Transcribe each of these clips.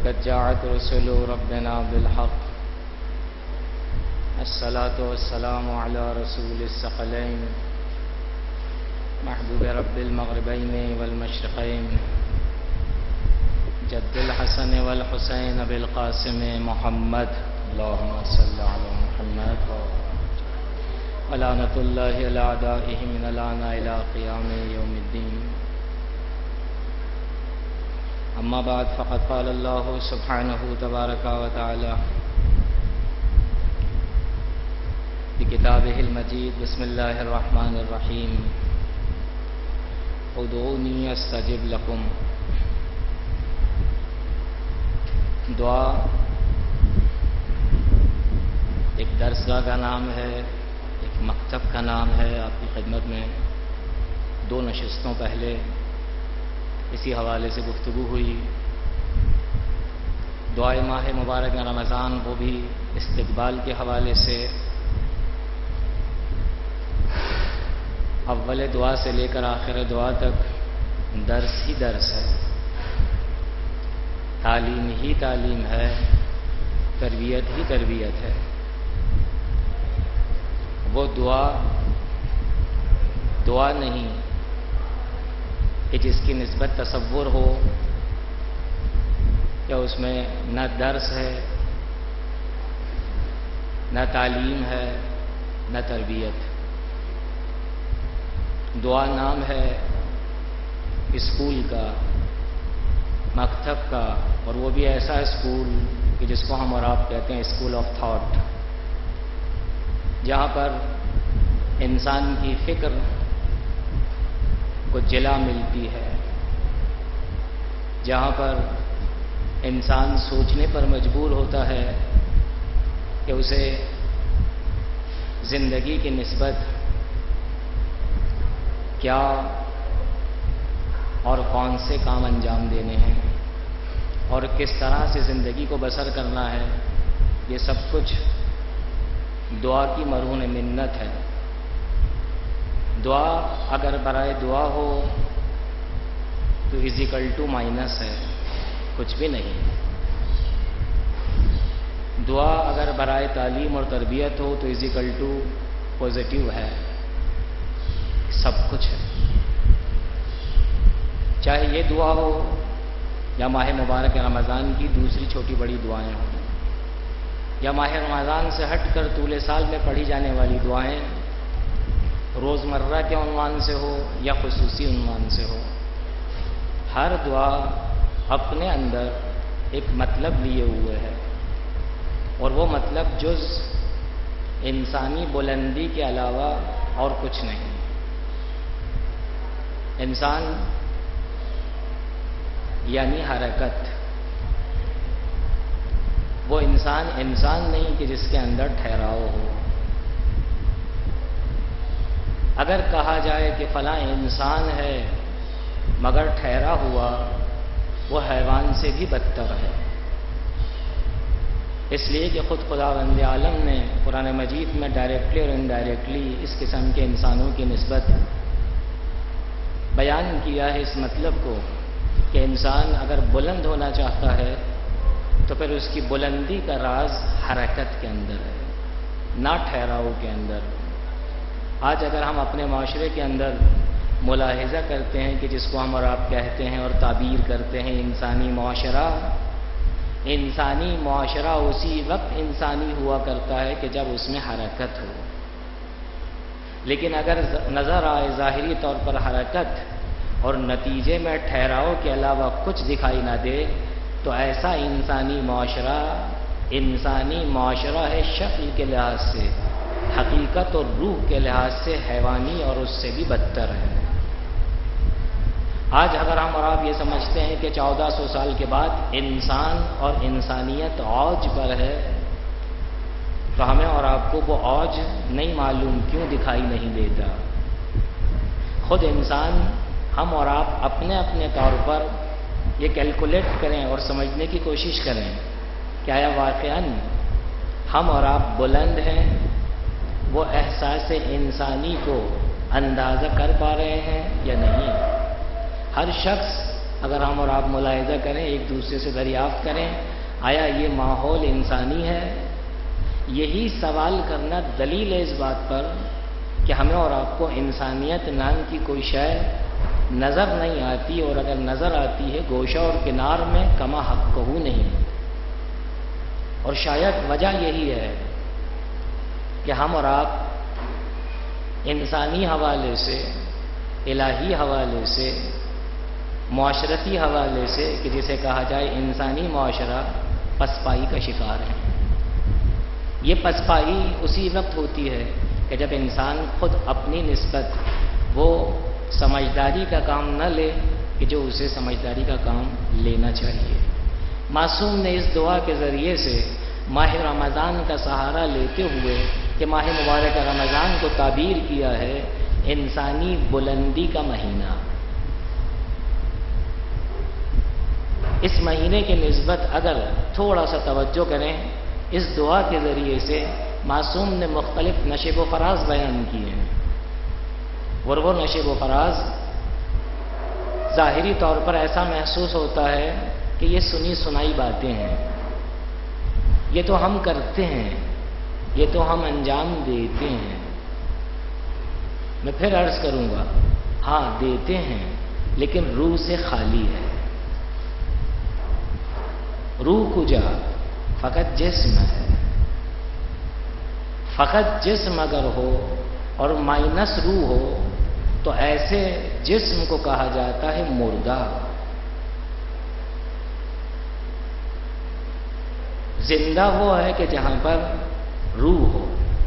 قد جاءت رسل ربنا بالحق الصلاة والسلام على رسول الثقلين محبوب رب المغربين والمشرقين جد الحسن والحسين بالقاسم محمد اللهم صل على محمد ولعنة الله على أعدائه من الآن إلى قيام يوم الدين. أما بعد فقد قال الله سبحانه تبارك وتعالى بكتابه المجيد بسم الله الرحمن الرحيم ادعوني استجب لكم. دعا ایک درسگاہ کا نام ہے، ایک مکتب کا نام ہے. آپ کی خدمت میں 2 نشستوں پہلے اسی حوالے سے گفتگو ہوئی. دعائے ماہ مبارک رمضان وہ بھی استقبال کے حوالے سے اول دعا سے لے کر آخر دعا تک درس ہی درس ہے، تعلیم ہی تعلیم ہے، تربیت ہی تربیت ہے. وہ دعا نہیں کہ جس کی نسبت تصور ہو یا اس میں نہ درس ہے، نہ تعلیم ہے، نہ تربیت. دعا نام ہے اسکول کا، مکتب کا، اور وہ بھی ایسا اسکول کہ جس کو ہم اور آپ کہتے ہیں اسکول آف تھاٹ، جہاں پر انسان کی فکر کو جلا ملتی ہے، جہاں پر انسان سوچنے پر مجبور ہوتا ہے کہ اسے زندگی کی نسبت کیا اور کون سے کام انجام دینے ہیں اور کس طرح سے زندگی کو بسر کرنا ہے. یہ سب کچھ دعا کی مرہون منت ہے. دعا اگر برائے دعا ہو تو = ہے، کچھ بھی نہیں. دعا اگر برائے تعلیم اور تربیت ہو تو = ہے، سب کچھ ہے. چاہے یہ دعا ہو یا ماہ مبارک رمضان کی دوسری چھوٹی بڑی دعائیں ہوں، یا ماہ رمضان سے ہٹ کر طول سال میں پڑھی جانے والی دعائیں روزمرہ کے عنوان سے ہو یا خصوصی عنوان سے ہو. ہر دعا اپنے اندر ایک مطلب لیے ہوئے ہے، اور وہ مطلب جز انسانی بلندی کے علاوہ اور کچھ نہیں. انسان یعنی حرکت. وہ انسان نہیں کہ جس کے اندر ٹھہراؤ ہو. اگر کہا جائے کہ فلاں انسان ہے مگر ٹھہرا ہوا، وہ حیوان سے بھی بدتر ہے. اس لیے کہ خود خداوند عالم نے قرآن مجید میں ڈائریکٹلی اور انڈائریکٹلی اس قسم کے انسانوں کی نسبت بیان کیا ہے اس مطلب کو کہ انسان اگر بلند ہونا چاہتا ہے تو پھر اس کی بلندی کا راز حرکت کے اندر ہے، نہ ٹھہراؤ کے اندر. آج اگر ہم اپنے معاشرے کے اندر ملاحظہ کرتے ہیں کہ جس کو ہم اور آپ کہتے ہیں اور تعبیر کرتے ہیں انسانی معاشرہ اسی وقت انسانی ہوا کرتا ہے کہ جب اس میں حرکت ہو. لیکن اگر نظر آئے ظاہری طور پر حرکت اور نتیجے میں ٹھہراؤ کے علاوہ کچھ دکھائی نہ دے تو ایسا انسانی معاشرہ ہے شکل کے لحاظ سے، حقیقت اور روح کے لحاظ سے حیوانی اور اس سے بھی بدتر ہے. آج اگر ہم اور آپ یہ سمجھتے ہیں کہ 1400 سال کے بعد انسان اور انسانیت عوج پر ہے تو ہمیں اور آپ کو وہ عوج نہیں معلوم کیوں دکھائی نہیں دیتا. خود انسان، ہم اور آپ اپنے اپنے طور پر یہ کیلکولیٹ کریں اور سمجھنے کی کوشش کریں کہ آیا واقعاً ہم اور آپ بلند ہیں، وہ احساس انسانی کو اندازہ کر پا رہے ہیں یا نہیں. ہر شخص اگر ہم اور آپ ملاحظہ کریں، ایک دوسرے سے دریافت کریں، آیا یہ ماحول انسانی ہے؟ یہی سوال کرنا دلیل ہے اس بات پر کہ ہمیں اور آپ کو انسانیت نام کی کوئی شے نظر نہیں آتی، اور اگر نظر آتی ہے گوشہ اور کنار میں کما حق نہیں۔ اور شاید وجہ یہی ہے کہ ہم اور آپ انسانی حوالے سے، الہی حوالے سے، معاشرتی حوالے سے، کہ جسے کہا جائے انسانی معاشرہ، پسپائی کا شکار ہے۔ یہ پسپائی اسی وقت ہوتی ہے کہ جب انسان خود اپنی نسبت وہ سمجھداری کا کام نہ لے کہ جو اسے سمجھداری کا کام لینا چاہیے۔ معصوم نے اس دعا کے ذریعے سے ماہ رمضان کا سہارا لیتے ہوئے کہ ماہ مبارک رمضان کو تعبیر کیا ہے انسانی بلندی کا مہینہ۔ اس مہینے کے نسبت اگر تھوڑا سا توجہ کریں، اس دعا کے ذریعے سے معصوم نے مختلف نشیب و فراز بیان کیے ہیں، اور وہ نشیب و فراز ظاہری طور پر ایسا محسوس ہوتا ہے کہ یہ سنی سنائی باتیں ہیں، یہ تو ہم کرتے ہیں، یہ تو ہم انجام دیتے ہیں۔ میں پھر عرض کروں گا، ہاں دیتے ہیں لیکن روح سے خالی ہے۔ روح کجا؟ فقط جسم ہے۔ فقط جسم اگر ہو اور مائنس روح ہو تو ایسے جسم کو کہا جاتا ہے مردہ۔ زندہ وہ ہے کہ جہاں پر روح ہو۔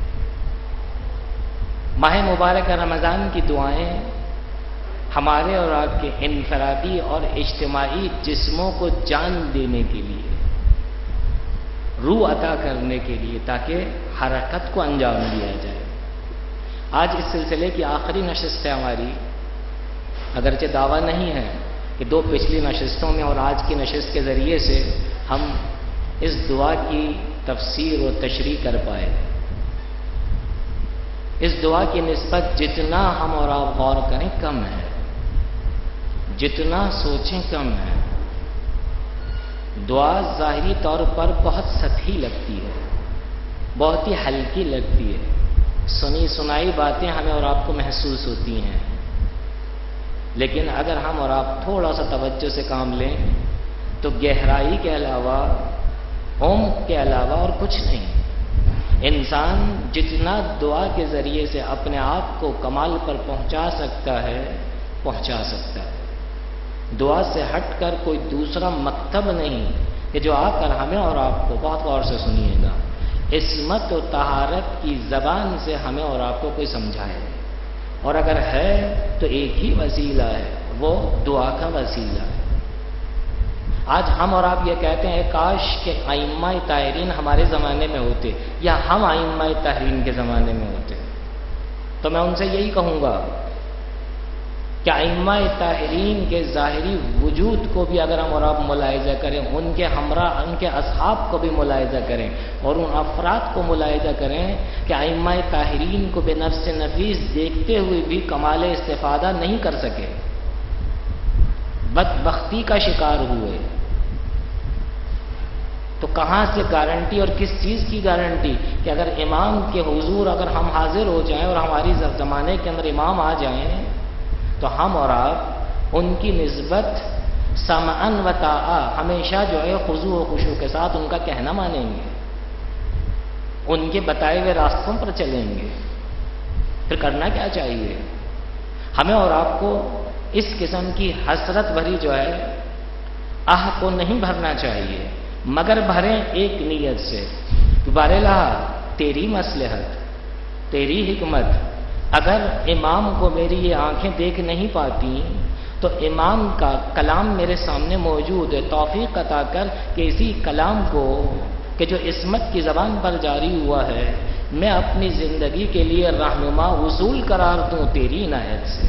ماہ مبارک رمضان کی دعائیں ہمارے اور آپ کے انفرادی اور اجتماعی جسموں کو جان دینے کے لیے، روح عطا کرنے کے لیے، تاکہ حرکت کو انجام دیا جائے۔ آج اس سلسلے کی آخری نشست ہے ہماری، اگرچہ دعویٰ نہیں ہے کہ دو پچھلی نشستوں میں اور آج کی نشست کے ذریعے سے ہم اس دعا کی تفسیر و تشریح کر پائے۔ اس دعا کی نسبت جتنا ہم اور آپ غور کریں کم ہے، جتنا سوچیں کم ہے۔ دعا ظاہری طور پر بہت سطحی لگتی ہے، بہت ہی ہلکی لگتی ہے، سنی سنائی باتیں ہمیں اور آپ کو محسوس ہوتی ہیں، لیکن اگر ہم اور آپ تھوڑا سا توجہ سے کام لیں تو گہرائی کے علاوہ، عمق کے علاوہ اور کچھ نہیں۔ انسان جتنا دعا کے ذریعے سے اپنے آپ کو کمال پر پہنچا سکتا ہے، پہنچا سکتا ہے۔ دعا سے ہٹ کر کوئی دوسرا مکتب نہیں کہ جو آ کر ہمیں اور آپ کو، بہت غور سے سنیے گا، عصمت و طہارت کی زبان سے ہمیں اور آپ کو کوئی سمجھائے، اور اگر ہے تو ایک ہی وسیلہ ہے، وہ دعا کا وسیلہ ہے۔ آج ہم اور آپ یہ کہتے ہیں کاش کہ ائمہ طاہرین ہمارے زمانے میں ہوتے، یا ہم ائمہ طاہرین کے زمانے میں ہوتے، تو میں ان سے یہی کہوں گا کہ ائمہ طاہرین کے ظاہری وجود کو بھی اگر ہم اور آپ ملاحظہ کریں، ان کے ہمراہ، ان کے اصحاب کو بھی ملاحظہ کریں، اور ان افراد کو ملاحظہ کریں کہ ائمہ طاہرین کو بے نفس نفیس دیکھتے ہوئے بھی کمال استفادہ نہیں کر سکے، بدبختی کا شکار ہوئے، تو کہاں سے گارنٹی اور کس چیز کی گارنٹی کہ اگر امام کے حضور اگر ہم حاضر ہو جائیں اور ہماری زمانے کے اندر امام آ جائیں تو ہم اور آپ ان کی نسبت سمعن و طاعہ ہمیشہ جو ہے خضوع و خشوع کے ساتھ ان کا کہنا مانیں گے، ان کے بتائے ہوئے راستوں پر چلیں گے۔ پھر کرنا کیا چاہیے؟ ہمیں اور آپ کو اس قسم کی حسرت بھری جو ہے آہ کو نہیں بھرنا چاہیے، مگر بھریں ایک نیت سے، باراللہ تیری مصلحت، تیری حکمت، اگر امام کو میری یہ آنکھیں دیکھ نہیں پاتی تو امام کا کلام میرے سامنے موجود ہے، توفیق عطا کر کہ اسی کلام کو کہ جو عصمت کی زبان پر جاری ہوا ہے میں اپنی زندگی کے لیے رہنما اصول قرار دوں تیری عنایت سے۔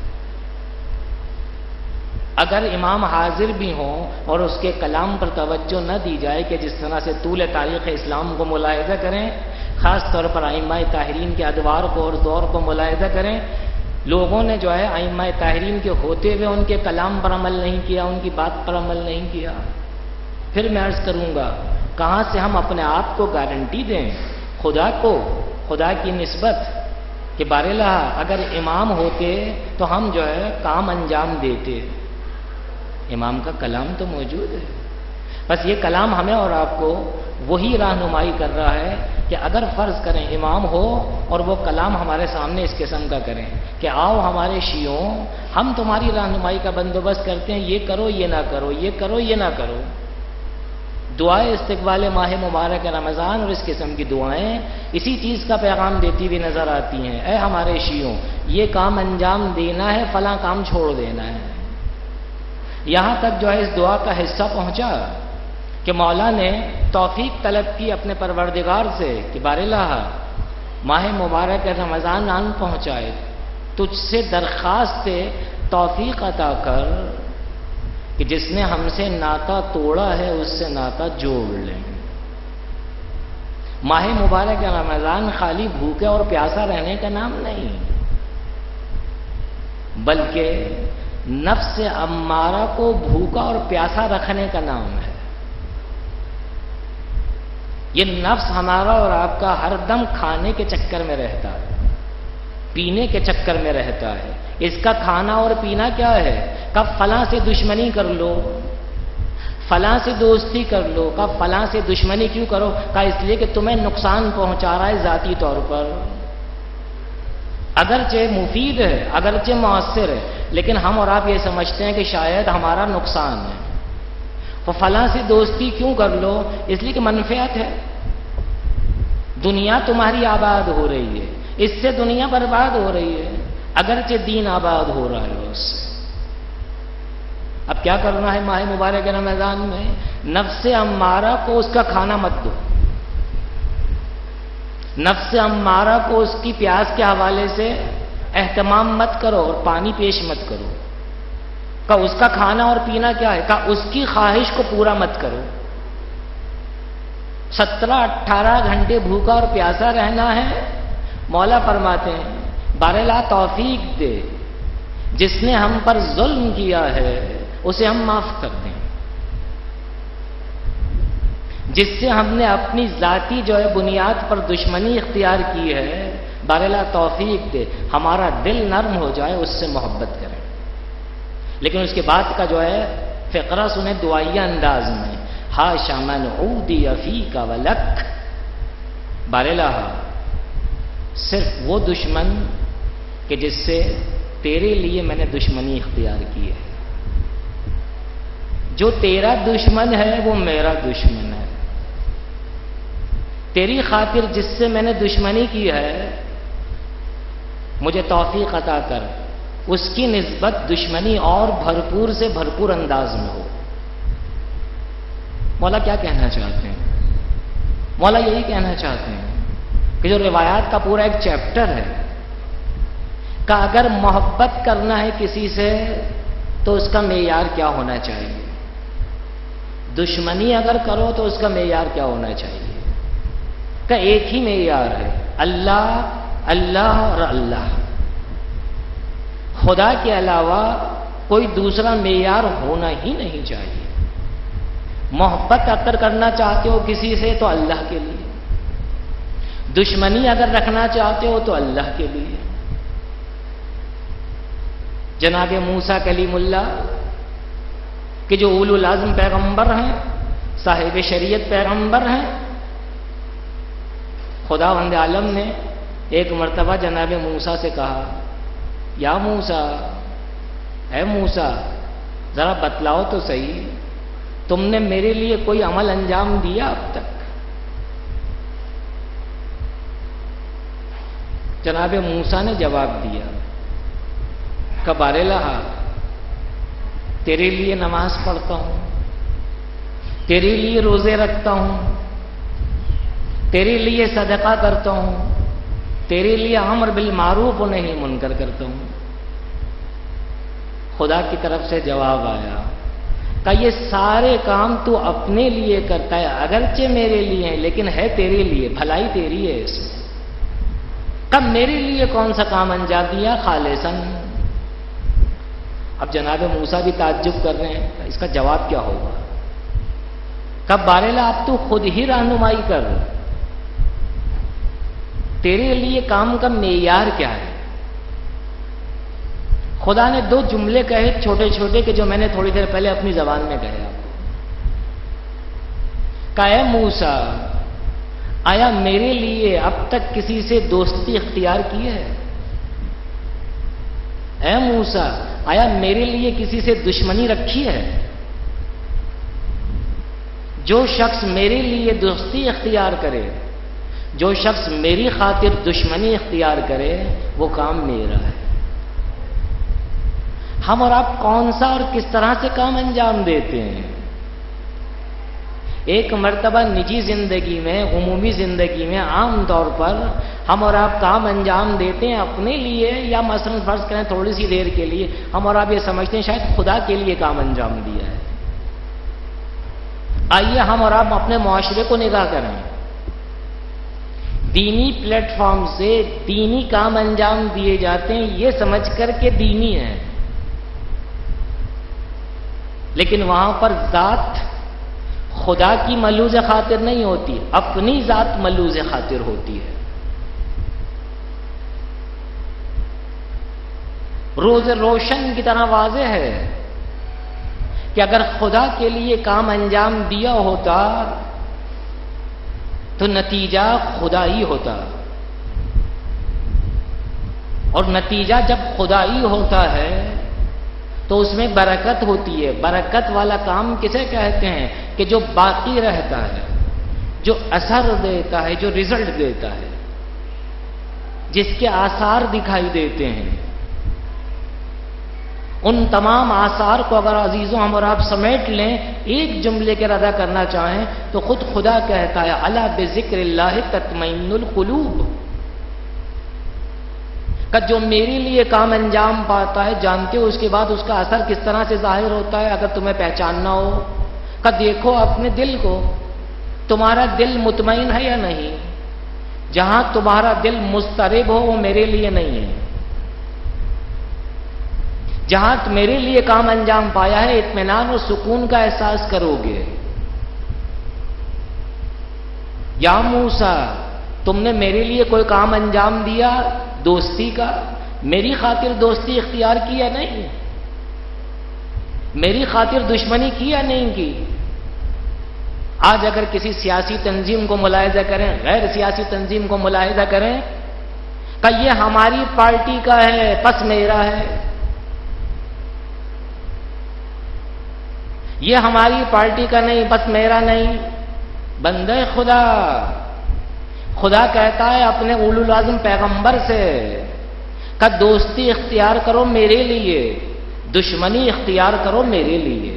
اگر امام حاضر بھی ہوں اور اس کے کلام پر توجہ نہ دی جائے کہ جس طرح سے طول تاریخ اسلام کو ملاحظہ کریں، خاص طور پر ائمہ طاہرین کے ادوار کو اور دور کو ملاحظہ کریں، لوگوں نے جو ہے ائمہ طاہرین کے ہوتے ہوئے ان کے کلام پر عمل نہیں کیا، ان کی بات پر عمل نہیں کیا، پھر میں عرض کروں گا کہاں سے ہم اپنے آپ کو گارنٹی دیں خدا کو، خدا کی نسبت کہ باراللہ اگر امام ہوتے تو ہم جو ہے کام انجام دیتے۔ امام کا کلام تو موجود ہے، بس یہ کلام ہمیں اور آپ کو وہی رہنمائی کر رہا ہے کہ اگر فرض کریں امام ہو اور وہ کلام ہمارے سامنے اس قسم کا کریں کہ آؤ ہمارے شیعوں ہم تمہاری رہنمائی کا بندوبست کرتے ہیں، یہ کرو یہ نہ کرو، یہ کرو یہ نہ کرو، دعائیں استقبال ماہ مبارک رمضان اور اس قسم کی دعائیں اسی چیز کا پیغام دیتی ہوئی نظر آتی ہیں، اے ہمارے شیعوں یہ کام انجام دینا ہے، فلاں کام چھوڑ دینا ہے۔ یہاں تک جو ہے اس دعا کا حصہ پہنچا کہ مولا نے توفیق طلب کی اپنے پروردگار سے کہ باراللہ ماہ مبارک رمضان آن پہنچائے، تجھ سے درخواست توفیق عطا کر کہ جس نے ہم سے ناطا توڑا ہے اس سے ناطا جوڑ لیں۔ ماہ مبارک رمضان خالی بھوکے اور پیاسا رہنے کا نام نہیں، بلکہ نفس امارہ کو بھوکا اور پیاسا رکھنے کا نام ہے۔ یہ نفس ہمارا اور آپ کا ہر دم کھانے کے چکر میں رہتا ہے، پینے کے چکر میں رہتا ہے۔ اس کا کھانا اور پینا کیا ہے؟ کب فلاں سے دشمنی کر لو، فلاں سے دوستی کر لو، کب فلاں سے دشمنی کیوں کرو؟ کہا اس لیے کہ تمہیں نقصان پہنچا رہا ہے ذاتی طور پر، اگرچہ مفید ہے، اگرچہ مؤثر ہے، لیکن ہم اور آپ یہ سمجھتے ہیں کہ شاید ہمارا نقصان ہے۔ تو فلاں سے دوستی کیوں کر لو؟ اس لیے کہ منفعت ہے، دنیا تمہاری آباد ہو رہی ہے، اس سے دنیا برباد ہو رہی ہے، اگرچہ دین آباد ہو رہا ہے اس سے۔ اب کیا کرنا ہے ماہ مبارک رمضان میں؟ نفس امارہ کو اس کا کھانا مت دو، نفس امارہ کو اس کی پیاس کے حوالے سے اہتمام مت کرو اور پانی پیش مت کرو۔ کہ اس کا کھانا اور پینا کیا ہے؟ کہ اس کی خواہش کو پورا مت کرو۔ 17-18 گھنٹے بھوکا اور پیاسا رہنا ہے، مولا فرماتے ہیں باراللہ توفیق دے، جس نے ہم پر ظلم کیا ہے اسے ہم معاف کر دیں، جس سے ہم نے اپنی ذاتی جو ہے بنیاد پر دشمنی اختیار کی ہے، باراللہ توفیق دے ہمارا دل نرم ہو جائے، اس سے محبت کریں۔ لیکن اس کے بعد کا جو ہے فقرہ سنیں دعائیہ انداز میں، حاشا من عودی فیک ولک، باراللہ صرف وہ دشمن کہ جس سے تیرے لیے میں نے دشمنی اختیار کی ہے، جو تیرا دشمن ہے وہ میرا دشمن ہے، تیری خاطر جس سے میں نے دشمنی کی ہے مجھے توفیق عطا کر اس کی نسبت دشمنی اور بھرپور سے بھرپور انداز میں ہو۔ مولا کیا کہنا چاہتے ہیں؟ مولا یہی کہنا چاہتے ہیں کہ جو روایات کا پورا ایک چیپٹر ہے کہ اگر محبت کرنا ہے کسی سے تو اس کا معیار کیا ہونا چاہیے، دشمنی اگر کرو تو اس کا معیار کیا ہونا چاہیے، کہ ایک ہی معیار ہے، اللہ اللہ اور اللہ، خدا کے علاوہ کوئی دوسرا معیار ہونا ہی نہیں چاہیے۔ محبت اگر کرنا چاہتے ہو کسی سے تو اللہ کے لیے، دشمنی اگر رکھنا چاہتے ہو تو اللہ کے لیے۔ جناب موسیٰ کلیم اللہ کہ جو اولو العزم پیغمبر ہیں، صاحب شریعت پیغمبر ہیں، خداوند عالم نے ایک مرتبہ جناب موسیٰ سے کہا یا موسیٰ، اے موسیٰ ذرا بتلاؤ تو صحیح، تم نے میرے لیے کوئی عمل انجام دیا اب تک؟ جناب موسیٰ نے جواب دیا کہ باراللہ تیرے لیے نماز پڑھتا ہوں، تیرے لیے روزے رکھتا ہوں، تیرے لیے صدقہ کرتا ہوں، تیرے لیے امر بالمعروف و نہی منکر کرتا ہوں۔ خدا کی طرف سے جواب آیا کہ یہ سارے کام تو اپنے لیے کرتا ہے، اگرچہ میرے لیے ہیں لیکن ہے تیرے لیے، بھلائی تیری ہے اس میں۔ کہ کب میرے لیے کون سا کام انجام دیا؟ خالصاً۔ اب جناب موسیٰ بھی تعجب کر رہے ہیں، اس کا جواب کیا ہوگا؟ کب بارے اب تو خود ہی رہنمائی کر، تیرے لیے کام کا معیار کیا ہے؟ خدا نے دو جملے کہے چھوٹے چھوٹے کہ جو میں نے تھوڑی دیر پہلے اپنی زبان میں کہے آپ کو، کہ اے موسیٰ، آیا میرے لیے اب تک کسی سے دوستی اختیار کی ہے؟ اے موسیٰ، آیا میرے لیے کسی سے دشمنی رکھی ہے؟ جو شخص میرے لیے دوستی اختیار کرے، جو شخص میری خاطر دشمنی اختیار کرے، وہ کام میرا ہے۔ ہم اور آپ کون سا اور کس طرح سے کام انجام دیتے ہیں؟ ایک مرتبہ نجی زندگی میں، عمومی زندگی میں عام طور پر ہم اور آپ کام انجام دیتے ہیں اپنے لیے، یا مثلا فرض کریں تھوڑی سی دیر کے لیے ہم اور آپ یہ سمجھتے ہیں شاید خدا کے لیے کام انجام دیا ہے۔ آئیے ہم اور آپ اپنے معاشرے کو نگاہ کریں، دینی پلیٹ فارم سے دینی کام انجام دیے جاتے ہیں یہ سمجھ کر کے دینی ہے، لیکن وہاں پر ذات خدا کی ملوز خاطر نہیں ہوتی، اپنی ذات ملوز خاطر ہوتی ہے۔ روز روشن کی طرح واضح ہے کہ اگر خدا کے لیے کام انجام دیا ہوتا تو نتیجہ خدائی ہوتا، اور نتیجہ جب خدائی ہوتا ہے تو اس میں برکت ہوتی ہے۔ برکت والا کام کسے کہتے ہیں؟ کہ جو باقی رہتا ہے، جو اثر دیتا ہے، جو رزلٹ دیتا ہے، جس کے آثار دکھائی دیتے ہیں۔ ان تمام آثار کو اگر عزیزوں ہم اور آپ سمیٹ لیں، ایک جملے کے ادا کرنا چاہیں تو خود خدا کہتا ہے الا بذکر اللہ تطمئن القلوب، کہ جو میرے لیے کام انجام پاتا ہے، جانتے ہو اس کے بعد اس کا اثر کس طرح سے ظاہر ہوتا ہے؟ اگر تمہیں پہچاننا ہو کہ دیکھو اپنے دل کو، تمہارا دل مطمئن ہے یا نہیں؟ جہاں تمہارا دل مضطرب ہو وہ میرے لیے نہیں ہے۔ جہاں میرے لیے کام انجام پایا ہے اطمینان اور سکون کا احساس کرو گے۔ یا موسیٰ، تم نے میرے لیے کوئی کام انجام دیا دوستی کا؟ میری خاطر دوستی اختیار کی یا نہیں؟ میری خاطر دشمنی کی یا نہیں کی؟ آج اگر کسی سیاسی تنظیم کو ملاحظہ کریں، غیر سیاسی تنظیم کو ملاحظہ کریں کہ یہ ہماری پارٹی کا ہے پس میرا ہے، یہ ہماری پارٹی کا نہیں بس میرا نہیں، بندے خدا، خدا کہتا ہے اپنے اولو العزم پیغمبر سے کہ دوستی اختیار کرو میرے لیے، دشمنی اختیار کرو میرے لیے۔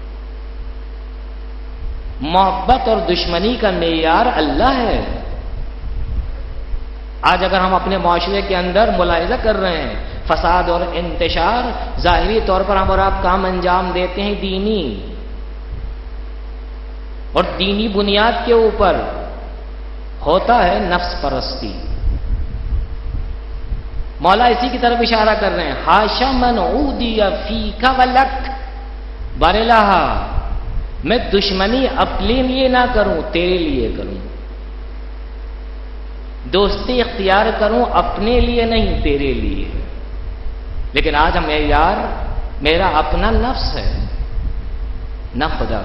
محبت اور دشمنی کا معیار اللہ ہے۔ آج اگر ہم اپنے معاشرے کے اندر ملاحظہ کر رہے ہیں فساد اور انتشار، ظاہری طور پر ہم اور آپ کام انجام دیتے ہیں دینی، اور دینی بنیاد کے اوپر ہوتا ہے نفس پرستی۔ مولا اسی کی طرف اشارہ کر رہے ہیں، حاشا من عودی فیک ولک، بارلہ میں دشمنی اپنے لیے نہ کروں، تیرے لیے کروں، دوستی اختیار کروں اپنے لیے نہیں تیرے لیے۔ لیکن آج ہم یار میرا اپنا نفس ہے نہ خدا۔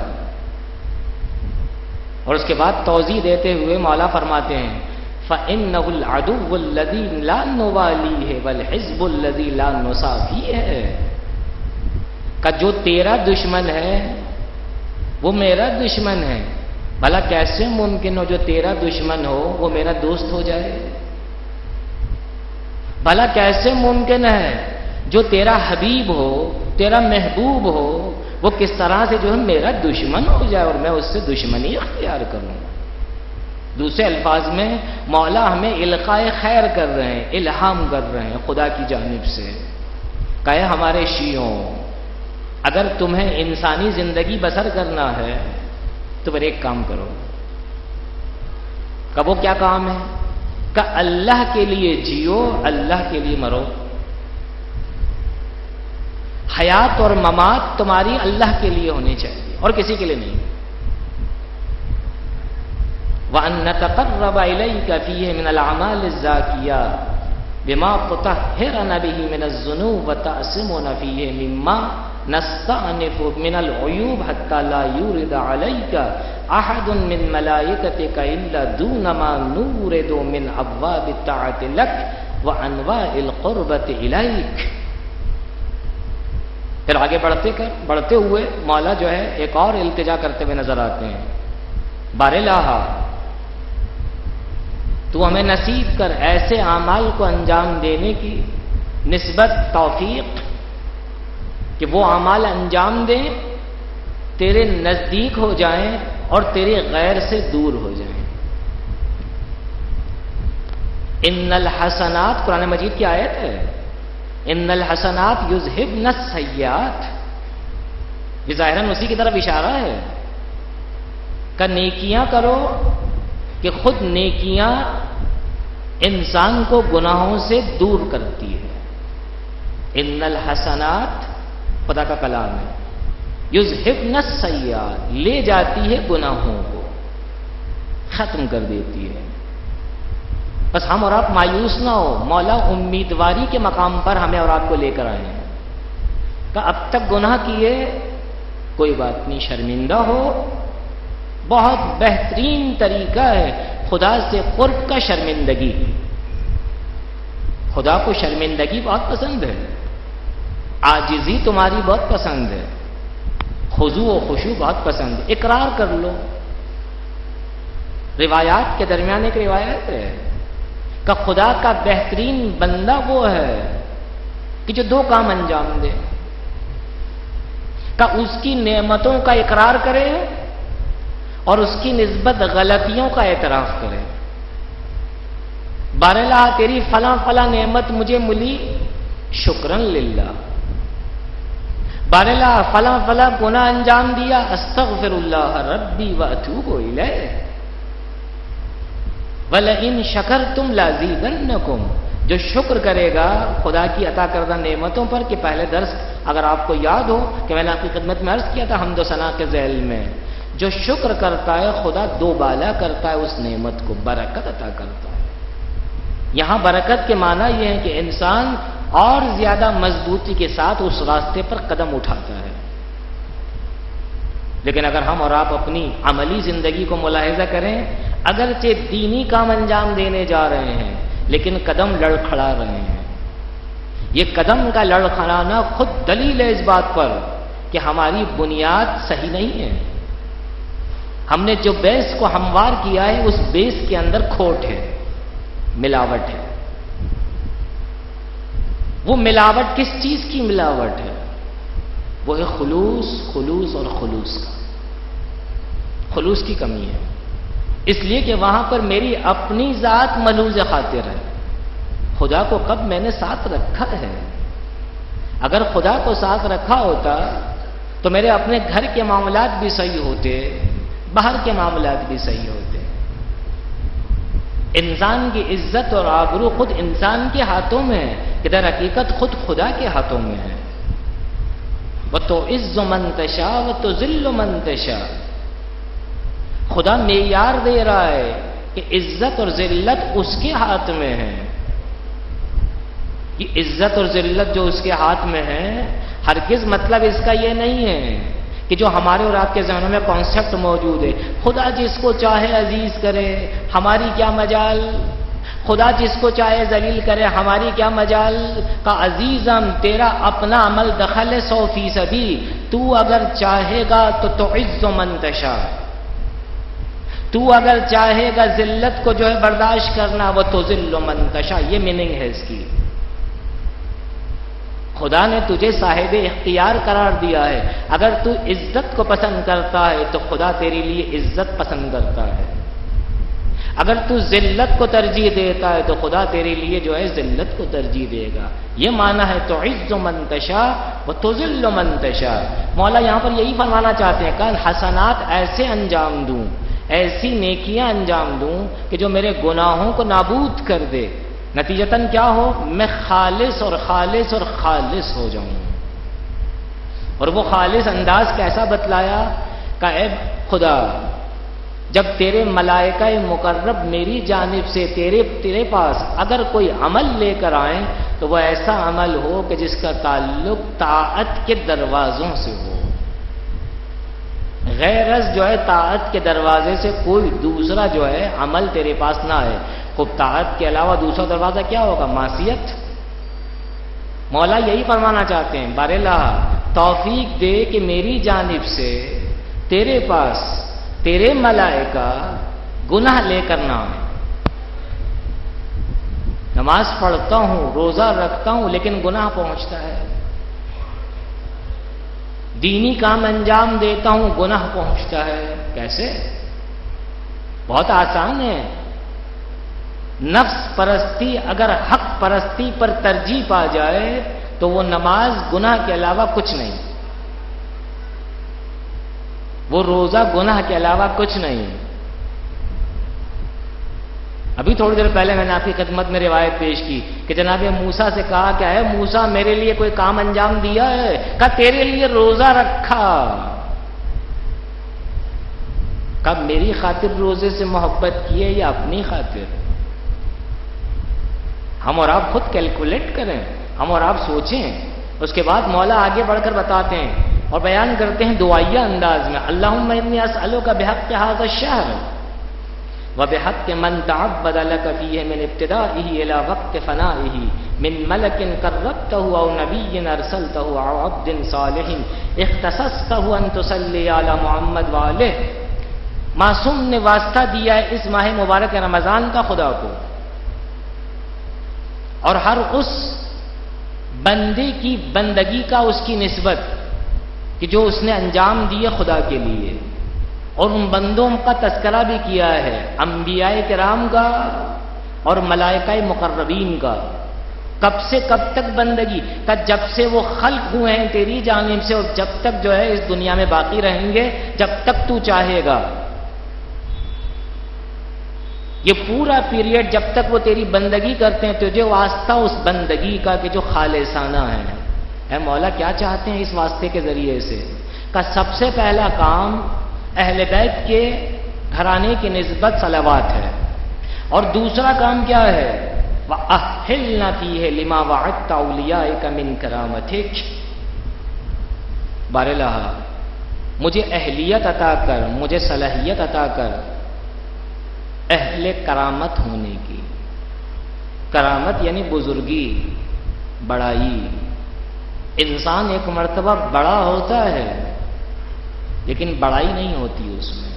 اور اس کے بعد توضیح دیتے ہوئے مولا فرماتے ہیں فَإِنَّهُ الْعَدُوُّ الَّذِي لَا نُوَالِيهِ وَالْحِزْبُ الَّذِي لَا نُصَافِيهِ، کہ جو تیرا دشمن ہے وہ میرا دشمن ہے۔ بھلا کیسے ممکن ہو جو تیرا دشمن ہو وہ میرا دوست ہو جائے؟ بھلا کیسے ممکن ہے جو تیرا حبیب ہو، تیرا محبوب ہو، وہ کس طرح سے جو ہے میرا دشمن ہو جائے اور میں اس سے دشمنی اختیار کروں؟ دوسرے الفاظ میں مولا ہمیں القائے خیر کر رہے ہیں، الہام کر رہے ہیں خدا کی جانب سے، کہے ہمارے شیعوں اگر تمہیں انسانی زندگی بسر کرنا ہے تو پھر ایک کام کرو۔ کہ وہ کیا کام ہے؟ کہ اللہ کے لیے جیو، اللہ کے لیے مرو. حیات اور ممات تمہاری اللہ کے لیے ہونی چاہیے اور کسی کے لیے نہیں. وَأَن نَّتَقَرَّبَ إِلَيْكَ فِيهِ مِنَ الْأَعْمَالِ الزَّاكِيَاتِ بِمَا تُطَهِّرُنَا بِهِ مِنَ الذُّنُوبِ وَتَعْصِمُنَا فِيهِ مِمَّا نَسْتَأْنِفُ مِنَ الْعُيُوبِ حَتَّى لَا يُورِدَ عَلَيْكَ أَحَدٌ مِّن مَّلَائِكَتِكَ إِلَّا دُونَ مَا نُورِدُ مِنْ أَبْوَابِ الطَّاعَةِ لَكَ وَأَنْوَاعِ الْقُرْبَةِ إِلَيْكَ. پھر آگے بڑھتے ہوئے مولا جو ہے ایک اور التجا کرتے ہوئے نظر آتے ہیں. بار الہ، تو ہمیں نصیب کر ایسے اعمال کو انجام دینے کی نسبت توفیق کہ وہ اعمال انجام دیں، تیرے نزدیک ہو جائیں اور تیرے غیر سے دور ہو جائیں. ان الحسنات قرآن مجید کی آیت ہے، ان الحسنات یذہبن السیئات. یہ ظاہراً اسی کی طرف اشارہ ہے کہ نیکیاں کرو کہ خود نیکیاں انسان کو گناہوں سے دور کرتی ہے. ان الحسنات خدا کا کلام ہے، یذہبن السیئات لے جاتی ہے گناہوں کو، ختم کر دیتی ہے. بس ہم اور آپ مایوس نہ ہو، مولا امیدواری کے مقام پر ہمیں اور آپ کو لے کر آئے ہیں کہ اب تک گناہ کیے کوئی بات نہیں، شرمندہ ہو. بہت بہترین طریقہ ہے خدا سے قرب کا شرمندگی. خدا کو شرمندگی بہت پسند ہے، عاجزی تمہاری بہت پسند ہے، خضوع و خشوع بہت پسند ہے. اقرار کر لو. روایات کے درمیان ایک روایت ہے کہ خدا کا بہترین بندہ وہ ہے کہ جو دو کام انجام دے، کہ اس کی نعمتوں کا اقرار کرے اور اس کی نسبت غلطیوں کا اعتراف کرے. باراللہ تیری فلاں فلاں نعمت مجھے ملی، شکرن للہ. باراللہ فلاں فلاں گناہ انجام دیا، استغفر اللہ ربی واتوب الیہ. وَلَئِن شَكَرْتُمْ لَأَزِيدَنَّكُمْ. جو شکر کرے گا خدا کی عطا کردہ نعمتوں پر. کہ پہلے درس اگر آپ کو یاد ہو کہ میں نے آپ کی خدمت میں عرض کیا تھا حمد و ثنا کے ذیل میں، جو شکر کرتا ہے خدا دو بالا کرتا ہے، اس نعمت کو برکت عطا کرتا ہے. یہاں برکت کے معنی یہ ہے کہ انسان اور زیادہ مضبوطی کے ساتھ اس راستے پر قدم اٹھاتا ہے. لیکن اگر ہم اور آپ اپنی عملی زندگی کو ملاحظہ کریں، اگرچہ دینی کام انجام دینے جا رہے ہیں لیکن قدم لڑکھڑا رہے ہیں. یہ قدم کا لڑکھڑانا خود دلیل ہے اس بات پر کہ ہماری بنیاد صحیح نہیں ہے. ہم نے جو بیس کو ہموار کیا ہے اس بیس کے اندر کھوٹ ہے، ملاوٹ ہے. وہ ملاوٹ کس چیز کی ملاوٹ ہے؟ وہ ہے خلوص اور خلوص کا. خلوص کی کمی ہے، اس لیے کہ وہاں پر میری اپنی ذات ملوذ خاطر ہے. خدا کو کب میں نے ساتھ رکھا ہے؟ اگر خدا کو ساتھ رکھا ہوتا تو میرے اپنے گھر کے معاملات بھی صحیح ہوتے، باہر کے معاملات بھی صحیح ہوتے. انسان کی عزت اور آبرو خود انسان کے ہاتھوں میں ہے، کہ در حقیقت خود خدا کے ہاتھوں میں ہے. وَتُعِزُّ مَن تَشَاءُ وَتُذِلُّ مَن تَشَاءُ. خدا معیار دے رہا ہے کہ عزت اور ذلت اس کے ہاتھ میں ہے. یہ عزت اور ذلت جو اس کے ہاتھ میں ہے، ہرگز مطلب اس کا یہ نہیں ہے کہ جو ہمارے اور آپ کے ذہنوں میں کانسیپٹ موجود ہے، خدا جس کو چاہے عزیز کرے ہماری کیا مجال، خدا جس کو چاہے ذلیل کرے ہماری کیا مجال. کا عزیزم تیرا اپنا عمل دخل ہے 100%. تو اگر چاہے گا تو تعز من تشاء، تو اگر چاہے گا ذلت کو جو ہے برداشت کرنا، وہ تو ذل من تشاء. یہ میننگ ہے اس کی. خدا نے تجھے صاحب اختیار قرار دیا ہے. اگر تو عزت کو پسند کرتا ہے تو خدا تیرے لیے عزت پسند کرتا ہے. اگر تو ذلت کو ترجیح دیتا ہے تو خدا تیرے لیے جو ہے ذلت کو ترجیح دے گا. یہ معنی ہے تعز من تشاء وتذل من تشاء. مولا یہاں پر یہی فرمانا چاہتے ہیں کہ حسنات ایسے انجام دوں، ایسی نیکیاں انجام دوں کہ جو میرے گناہوں کو نابود کر دے، نتیجتاً کیا ہو، میں خالص اور خالص اور خالص ہو جاؤں۔ اور وہ خالص انداز کیسا بتلایا کہ اے خدا، جب تیرے ملائکہ مقرب میری جانب سے تیرے پاس اگر کوئی عمل لے کر آئیں تو وہ ایسا عمل ہو کہ جس کا تعلق طاعت کے دروازوں سے ہو۔ غیرز جو ہے طاعت کے دروازے سے کوئی دوسرا جو ہے عمل تیرے پاس نہ آئے۔ خوب طاعت کے علاوہ دوسرا دروازہ کیا ہوگا؟ معصیت۔ مولا یہی فرمانا چاہتے ہیں، بار اللہ توفیق دے کہ میری جانب سے تیرے پاس تیرے ملائکہ گناہ لے کر نہ آئیں۔ نماز پڑھتا ہوں، روزہ رکھتا ہوں، لیکن گناہ پہنچتا ہے۔ دینی کام انجام دیتا ہوں، گناہ پہنچتا ہے۔ کیسے؟ بہت آسان ہے۔ نفس پرستی اگر حق پرستی پر ترجیح پا جائے تو وہ نماز گناہ کے علاوہ کچھ نہیں، وہ روزہ گناہ کے علاوہ کچھ نہیں۔ ابھی تھوڑی دیر پہلے میں نے آپ کی خدمت میں روایت پیش کی کہ جناب موسیٰ سے کہا کہ اے موسیٰ میرے لیے کوئی کام انجام دیا ہے؟ کہا تیرے لیے روزہ رکھا۔ کہا میری خاطر روزے سے محبت کی ہے یا اپنی خاطر؟ ہم اور آپ خود کیلکولیٹ کریں، ہم اور آپ سوچیں۔ اس کے بعد مولا آگے بڑھ کر بتاتے ہیں اور بیان کرتے ہیں دعائیہ انداز میں، اللہم انی اسألک بحق ھذا الشہر وبحق من تعبد لك فیہ من ابتدائہ الی وقت فنائہ من ملک قربتہ او نبی ارسلتہ او عبد صالح اختصصتہ ان تصلی علی محمد وآلہ۔ معصوم نے واسطہ دیا ہے اس ماہ مبارک رمضان کا خدا کو، اور ہر اس بندے کی بندگی کا اس کی نسبت کہ جو اس نے انجام دیے خدا کے لیے، اور ان بندوں کا تذکرہ بھی کیا ہے، انبیاء کرام کا اور ملائکہ مقربین کا۔ کب سے کب تک بندگی؟ کہ جب سے وہ خلق ہوئے ہیں تیری جانب سے، اور جب تک جو ہے اس دنیا میں باقی رہیں گے، جب تک تو چاہے گا۔ یہ پورا پیریڈ جب تک وہ تیری بندگی کرتے ہیں، تجھے واسطہ اس بندگی کا کہ جو خالصانہ ہے۔ اے مولا کیا چاہتے ہیں اس واسطے کے ذریعے سے؟ کہ سب سے پہلا کام اہل بیت کے گھرانے کی نسبت صلوات ہے، اور دوسرا کام کیا ہے؟ وَأَحِلْنَ فِيهِ لِمَا وَعَدتَّ أَوْلِيَائِكَ مِنْ كَرَامَتِكَ۔ بار اللہ مجھے اہلیت عطا کر، مجھے صلاحیت عطا کر اہل کرامت ہونے کی۔ کرامت یعنی بزرگی، بڑائی۔ انسان ایک مرتبہ بڑا ہوتا ہے لیکن بڑائی نہیں ہوتی اس میں۔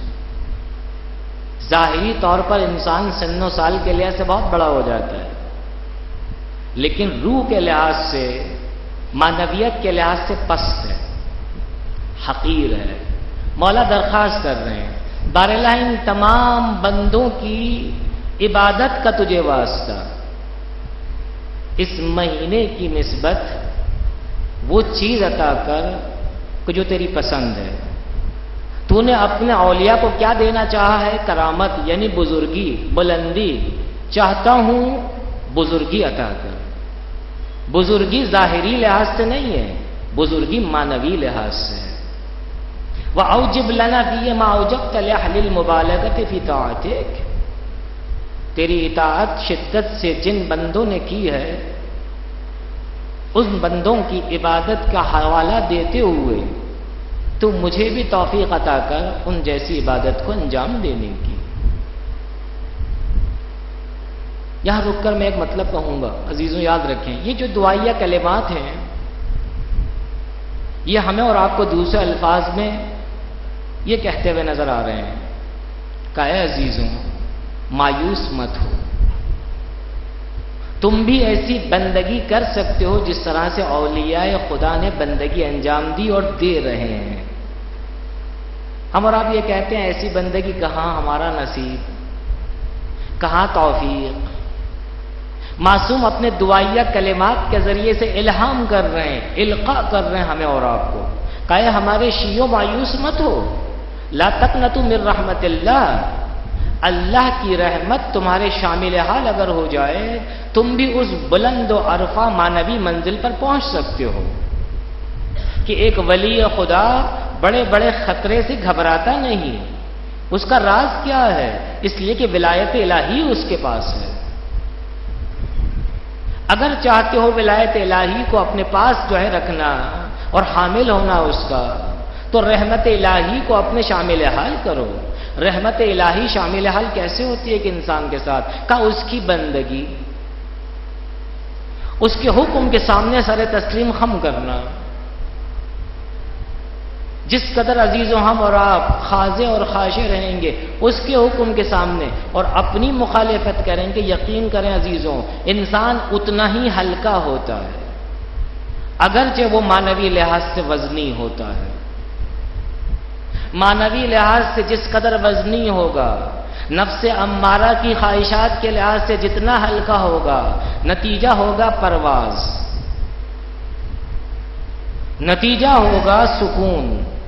ظاہری طور پر انسان سن و سال کے لحاظ سے بہت بڑا ہو جاتا ہے، لیکن روح کے لحاظ سے، معنویت کے لحاظ سے پست ہے، حقیر ہے۔ مولا درخواست کر رہے ہیں، بار اللہ ان تمام بندوں کی عبادت کا تجھے واسطہ، اس مہینے کی نسبت وہ چیز عطا کر کہ جو تیری پسند ہے۔ تو نے اپنے اولیاء کو کیا دینا چاہا ہے؟ کرامت یعنی بزرگی، بلندی۔ چاہتا ہوں بزرگی عطا کر۔ بزرگی ظاہری لحاظ سے نہیں ہے، بزرگی معنوی لحاظ سے ہے۔ وَأَوْجِبْ لَنَا فِيهِ مَا أَوْجَبْتَ لِأَهْلِ الْمُبَالَغَةِ فِي طَاعَتِكَ۔ تیری اطاعت شدت سے جن بندوں نے کی ہے، ان بندوں کی عبادت کا حوالہ دیتے ہوئے تو مجھے بھی توفیق عطا کر ان جیسی عبادت کو انجام دینے کی۔ یہاں رک کر میں ایک مطلب کہوں گا، عزیزوں یاد رکھیں، یہ جو دعائیہ کلمات ہیں یہ ہمیں اور آپ کو دوسرے الفاظ میں یہ کہتے ہوئے نظر آ رہے ہیں کہ اے عزیزوں مایوس مت ہو، تم بھی ایسی بندگی کر سکتے ہو جس طرح سے اولیاء خدا نے بندگی انجام دی اور دے رہے ہیں۔ ہم اور آپ یہ کہتے ہیں ایسی بندگی کہاں ہمارا نصیب، کہاں توفیق۔ معصوم اپنے دعائیہ کلمات کے ذریعے سے الہام کر رہے ہیں، القاء کر رہے ہیں ہمیں اور آپ کو، کہ ہمارے شیعوں مایوس مت ہو، لا تقنطوا من رحمت اللہ، اللہ کی رحمت تمہارے شامل حال اگر ہو جائے تم بھی اس بلند و عرفہ مانوی منزل پر پہنچ سکتے ہو کہ ایک ولی خدا بڑے بڑے خطرے سے گھبراتا نہیں۔ اس کا راز کیا ہے؟ اس لیے کہ ولایت الہی اس کے پاس ہے۔ اگر چاہتے ہو ولایت الہی کو اپنے پاس جو ہے رکھنا اور حامل ہونا اس کا، تو رحمت الہی کو اپنے شامل حال کرو۔ رحمت الہی شامل حال کیسے ہوتی ہے کہ انسان کے ساتھ کا اس کی بندگی، اس کے حکم کے سامنے سر تسلیم خم کرنا۔ جس قدر عزیزوں ہم اور آپ خاضع اور خاشع رہیں گے اس کے حکم کے سامنے اور اپنی مخالفت کریں گے، یقین کریں عزیزوں انسان اتنا ہی ہلکا ہوتا ہے، اگرچہ وہ مانوی لحاظ سے وزنی ہوتا ہے۔ مانوی لحاظ سے جس قدر وزنی ہوگا، نفس امارہ کی خواہشات کے لحاظ سے جتنا ہلکا ہوگا، نتیجہ ہوگا پرواز، نتیجہ ہوگا سکون،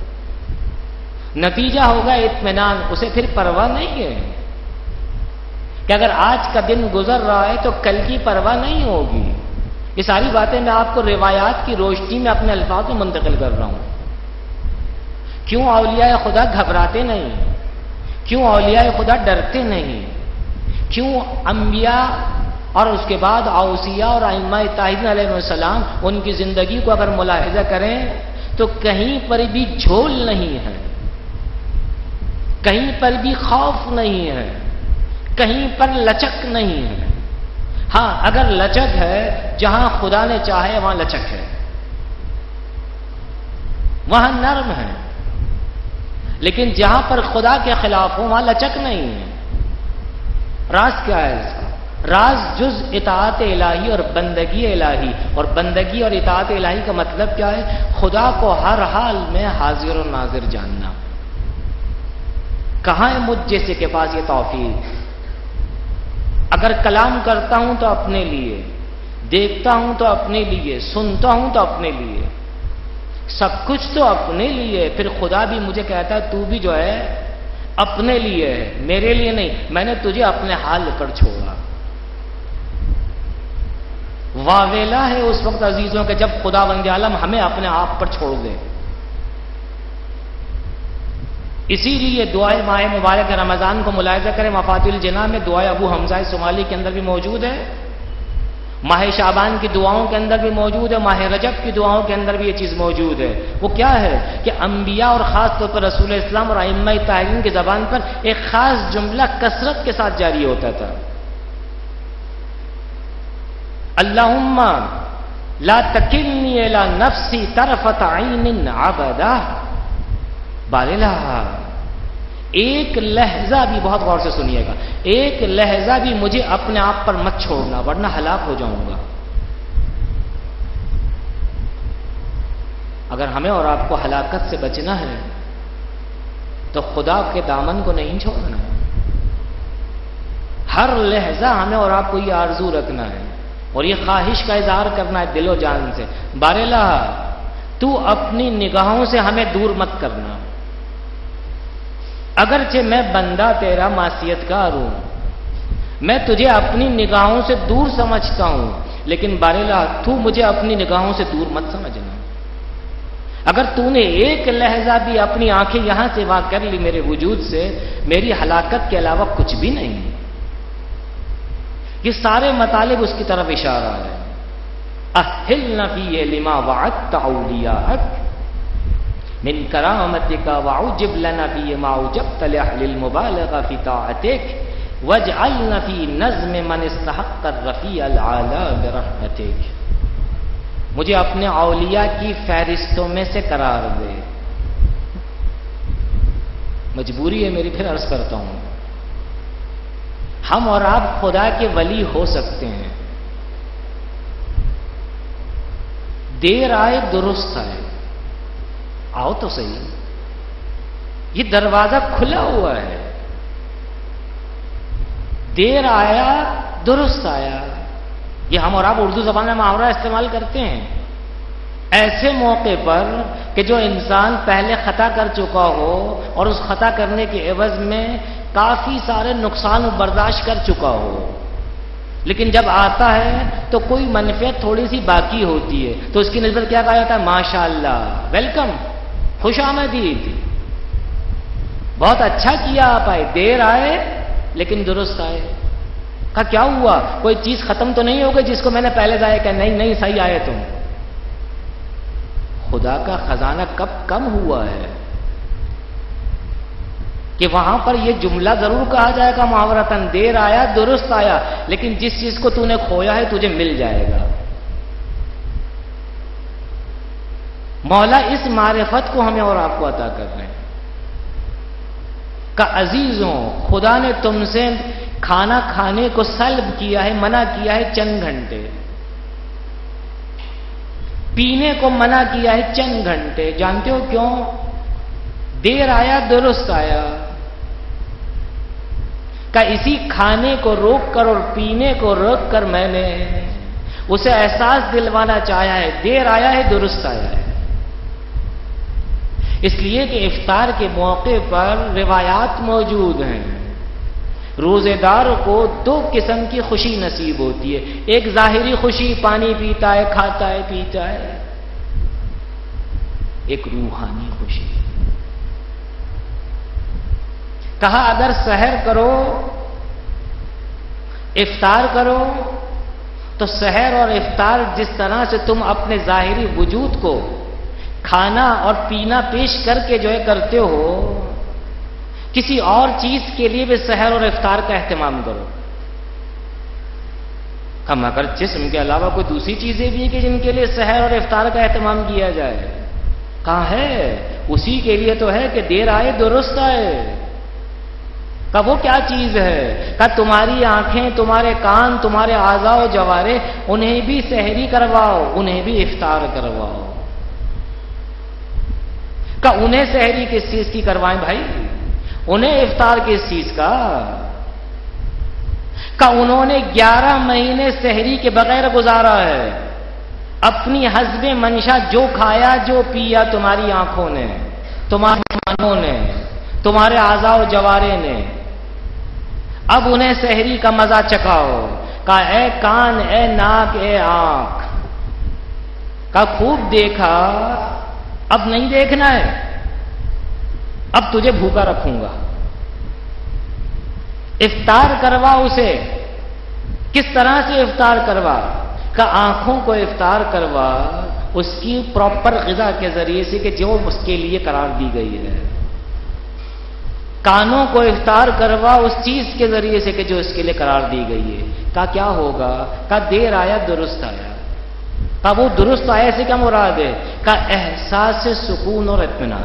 نتیجہ ہوگا اطمینان۔ اسے پھر پرواہ نہیں ہے کہ اگر آج کا دن گزر رہا ہے تو کل کی پرواہ نہیں ہوگی۔ یہ ساری باتیں میں آپ کو روایات کی روشنی میں اپنے الفاظ میں منتقل کر رہا ہوں۔ کیوں اولیاء خدا گھبراتے نہیں؟ کیوں اولیاء خدا ڈرتے نہیں؟ کیوں انبیاء اور اس کے بعد اوصیاء اور ائمہ طاہرین علیہ السلام ان کی زندگی کو اگر ملاحظہ کریں تو کہیں پر بھی جھول نہیں ہے، کہیں پر بھی خوف نہیں ہے، کہیں پر لچک نہیں ہے۔ ہاں اگر لچک ہے، جہاں خدا نے چاہے وہاں لچک ہے، وہاں نرم ہے، لیکن جہاں پر خدا کے خلاف ہو وہاں لچک نہیں ہے۔ راز کیا ہے اس کا؟ راز جز اطاعت الہی اور بندگی الہی، اور بندگی اور اطاعت الہی کا مطلب کیا ہے؟ خدا کو ہر حال میں حاضر و ناظر جاننا۔ کہاں ہے مجھ جیسے کے پاس یہ توفیق؟ اگر کلام کرتا ہوں تو اپنے لیے، دیکھتا ہوں تو اپنے لیے، سنتا ہوں تو اپنے لیے، سب کچھ تو اپنے لیے، پھر خدا بھی مجھے کہتا ہے تو بھی جو ہے اپنے لیے ہے، میرے لیے نہیں، میں نے تجھے اپنے حال پر چھوڑا۔ واویلا ہے اس وقت عزیزوں کہ جب خدا بند عالم ہمیں اپنے آپ پر چھوڑ دے۔ اسی لیے دعائے ماہ مبارک رمضان کو ملاحظہ کریں، مفاتیح الجنان میں دعائے ابو حمزہ صومالی کے اندر بھی موجود ہے، ماہ شعبان کی دعاؤں کے اندر بھی موجود ہے، ماہ رجب کی دعاؤں کے اندر بھی یہ چیز موجود ہے۔ وہ کیا ہے کہ انبیاء اور خاص طور پر رسول اسلام اور ائمہ طاہرین کی زبان پر ایک خاص جملہ کثرت کے ساتھ جاری ہوتا تھا، اللہم لا تکلنی الی نفسی طرفۃ عین ابدا۔ بارلہ ایک لہجہ بھی، بہت غور سے سنیے گا، ایک لہجہ بھی مجھے اپنے آپ پر مت چھوڑنا ورنہ ہلاک ہو جاؤں گا۔ اگر ہمیں اور آپ کو ہلاکت سے بچنا ہے تو خدا کے دامن کو نہیں چھوڑنا ہے، ہر لہجہ ہمیں اور آپ کو یہ آرزو رکھنا ہے اور یہ خواہش کا اظہار کرنا ہے دل و جان سے، بارلہ تو اپنی نگاہوں سے ہمیں دور مت کرنا، اگرچہ میں بندہ تیرا معصیت کار ہوں، میں تجھے اپنی نگاہوں سے دور سمجھتا ہوں، لیکن بارلہ تو مجھے اپنی نگاہوں سے دور مت سمجھنا۔ اگر تو نے ایک لہجہ بھی اپنی آنکھیں یہاں سے وہاں کر لی میرے وجود سے، میری ہلاکت کے علاوہ کچھ بھی نہیں۔ یہ سارے مطالب اس کی طرف اشارہ ہے۔ احلنا فی لما وعدت اولیاءک من کرامتک وعجب لنا فی ما اوجبت لاہل المبالغہ فی طاعتک واجعلنا فی نظم من استحق الرفیع العالی برحمتک۔ مجھے اپنے اولیاء کی فہرستوں میں سے قرار دے۔ مجبوری ہے میری، پھر عرض کرتا ہوں، ہم اور آپ خدا کے ولی ہو سکتے ہیں، دیر آئے درست آئے، آؤ تو صحیح، یہ دروازہ کھلا ہوا ہے، دیر آیا درست آیا، یہ ہم اور آپ اردو زبان میں محاورہ استعمال کرتے ہیں، ایسے موقع پر کہ جو انسان پہلے خطا کر چکا ہو اور اس خطا کرنے کے عوض میں کافی سارے نقصان برداشت کر چکا ہو، لیکن جب آتا ہے تو کوئی منفعت تھوڑی سی باقی ہوتی ہے، تو اس کی نسبت کیا کہا جاتا ہے؟ ماشاءاللہ، ویلکم، خوش آمدید، بہت اچھا کیا، آپ آئے، دیر آئے لیکن درست آئے۔ کہا کیا ہوا؟ کوئی چیز ختم تو نہیں ہو گئی جس کو میں نے پہلے ضائع کیا؟ نہیں نہیں، صحیح آئے تم۔ خدا کا خزانہ کب کم ہوا ہے کہ وہاں پر یہ جملہ ضرور کہا جائے گا محاورتاً، دیر آیا درست آیا، لیکن جس چیز کو تو نے کھویا ہے تجھے مل جائے گا۔ مولا اس معرفت کو ہمیں اور آپ کو عطا کر رہے ہیں کہ عزیزوں، خدا نے تم سے کھانا کھانے کو سلب کیا ہے، منع کیا ہے چند گھنٹے، پینے کو منع کیا ہے چند گھنٹے۔ جانتے ہو کیوں؟ دیر آیا درست آیا، کہ اسی کھانے کو روک کر اور پینے کو روک کر میں نے اسے احساس دلوانا چاہا ہے، دیر آیا ہے درست آیا ہے۔ اس لیے کہ افطار کے موقع پر روایات موجود ہیں، روزے دار کو دو قسم کی خوشی نصیب ہوتی ہے، ایک ظاہری خوشی، پانی پیتا ہے، کھاتا ہے، پیتا ہے، ایک روحانی خوشی۔ کہا اگر سحر کرو، افطار کرو، تو سحر اور افطار جس طرح سے تم اپنے ظاہری وجود کو کھانا اور پینا پیش کر کے جو ہے کرتے ہو، کسی اور چیز کے لیے بھی سحر اور افطار کا اہتمام کرو۔ ہم اگر جسم کے علاوہ کوئی دوسری چیزیں بھی ہیں کہ جن کے لیے سحر اور افطار کا اہتمام کیا جائے، کہاں ہے؟ اسی کے لیے تو ہے کہ دیر آئے درست آئے۔ کہ وہ کیا چیز ہے؟ کہ تمہاری آنکھیں، تمہارے کان، تمہارے اعضاء و جوارے، انہیں بھی سحری کرواؤ، انہیں بھی افطار کرواؤ۔ کہ انہیں سحری کس چیز کی کروائیں بھائی؟ انہیں افطار کس چیز کا؟ کہ انہوں نے 11 مہینے سحری کے بغیر گزارا ہے، اپنی حسب منشا جو کھایا جو پیا تمہاری آنکھوں نے، تمہارے کانوں نے، تمہارے اعضاء و جوارے نے، اب انہیں سحری کا مزہ چکھاؤ۔ کہ اے کان، اے ناک، اے آنکھ، کہ خوب دیکھا، اب نہیں دیکھنا ہے، اب تجھے بھوکا رکھوں گا۔ افطار کروا اسے، کس طرح سے افطار کروا؟ کہ آنکھوں کو افطار کروا اس کی پراپر غذا کے ذریعے سے کہ جو اس کے لیے قرار دی گئی ہے، کانوں کو افطار کروا اس چیز کے ذریعے سے کہ جو اس کے لیے قرار دی گئی ہے۔ کہ کیا ہوگا؟ کہ دیر آیا درست آیا۔ کہ وہ درست آیا سے کیا مراد ہے؟ کہ احساس سکون اور اطمینان۔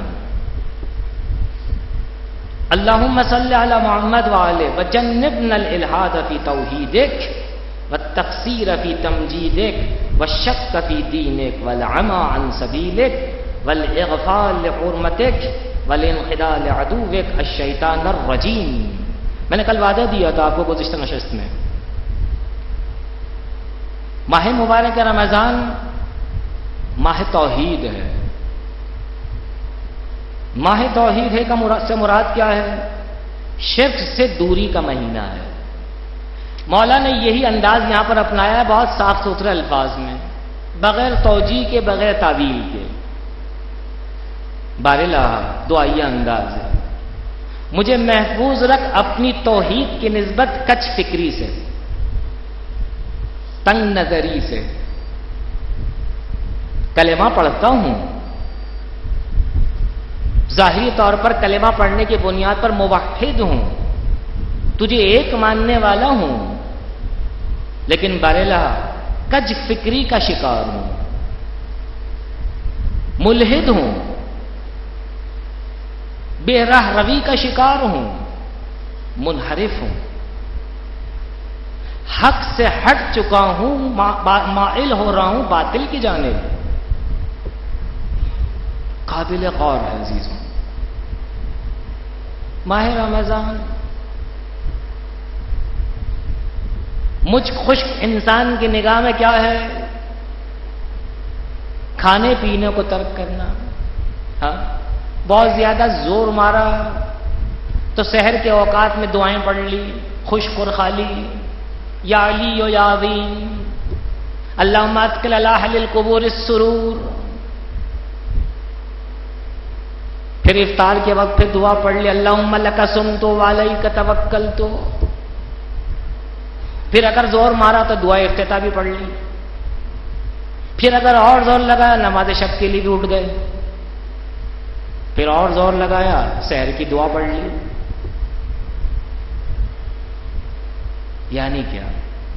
اللہم صلی علی محمد وآلہ وجنبنا الالحاد فی توحیدک والتقصیر فی تمجیدک والشک فی دینک والعمی عن سبیلک والاغفال لحرمتک والانخداع لعدوک الشیطان الرجیم۔ میں نے کل وعدہ دیا تھا آپ کو گزشتہ نشست میں، ماہ مبارک رمضان ماہ توحید ہے۔ ماہ توحید ہے کا سے مراد کیا ہے؟ شرک سے دوری کا مہینہ ہے۔ مولا نے یہی انداز یہاں پر اپنایا ہے بہت صاف ستھرے الفاظ میں، بغیر توجیہ کے، بغیر تعویل کے، بارلہ دعائیہ انداز ہے۔ مجھے محفوظ رکھ اپنی توحید کی نسبت کچ فکری سے، تنگ نظری سے۔ کلمہ پڑھتا ہوں، ظاہری طور پر کلمہ پڑھنے کی بنیاد پر موحد ہوں، تجھے ایک ماننے والا ہوں، لیکن بارلہ کج فکری کا شکار ہوں، ملحد ہوں، بے راہ روی کا شکار ہوں، منحرف ہوں، حق سے ہٹ چکا ہوں، مائل ہو رہا ہوں باطل کی جانب۔ قابل غور ہے عزیزوں، ماہ رمضان مجھ خشک انسان کی نگاہ میں کیا ہے؟ کھانے پینے کو ترک کرنا، ہاں بہت زیادہ زور مارا تو سحر کے اوقات میں دعائیں پڑھ لی، خشک اور خالی، یا علی و یا عظیم، اللہم ادخل علی اہل القبور السرور. پھر افطار کے وقت پھر دعا پڑھ لی، اللہم لک صمت و علیک توکلت. پھر اگر زور مارا تو دعا افتتاح بھی پڑھ لی. پھر اگر اور زور لگایا نماز شب کے لیے بھی اٹھ گئے. پھر اور زور لگایا سحر کی دعا پڑھ لی. یعنی کیا؟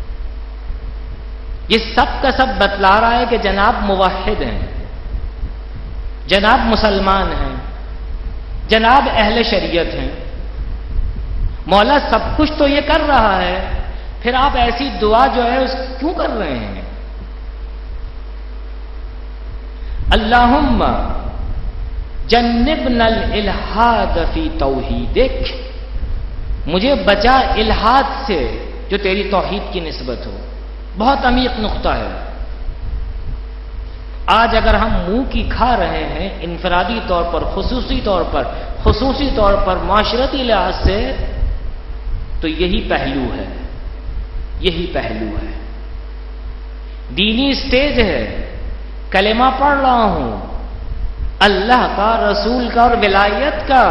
یہ سب کا سب بتلا رہا ہے کہ جناب موحد ہیں، جناب مسلمان ہیں، جناب اہل شریعت ہیں. مولا سب کچھ تو یہ کر رہا ہے، پھر آپ ایسی دعا جو ہے اس کیوں کر رہے ہیں؟ اللہم جنبنا الالحاد فی توحیدک، مجھے بچا الحاد سے جو تیری توحید کی نسبت ہو. بہت عمیق نقطہ ہے. آج اگر ہم منہ کی کھا رہے ہیں انفرادی طور پر، خصوصی طور پر معاشرتی لحاظ سے، تو یہی پہلو ہے، یہی پہلو ہے. دینی اسٹیج ہے، کلمہ پڑھ رہا ہوں اللہ کا، رسول کا اور ولایت کا،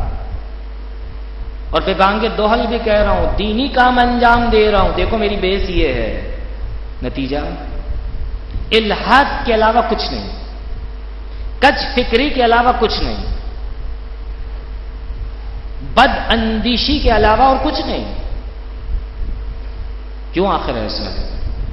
اور پھر بانگے دوہل بھی کہہ رہا ہوں، دینی کام انجام دے رہا ہوں. دیکھو میری بیس یہ ہے، نتیجہ الحاد کے علاوہ کچھ نہیں، کج فکری کے علاوہ کچھ نہیں، بد اندیشی کے علاوہ اور کچھ نہیں. کیوں آخر ایسا ہے؟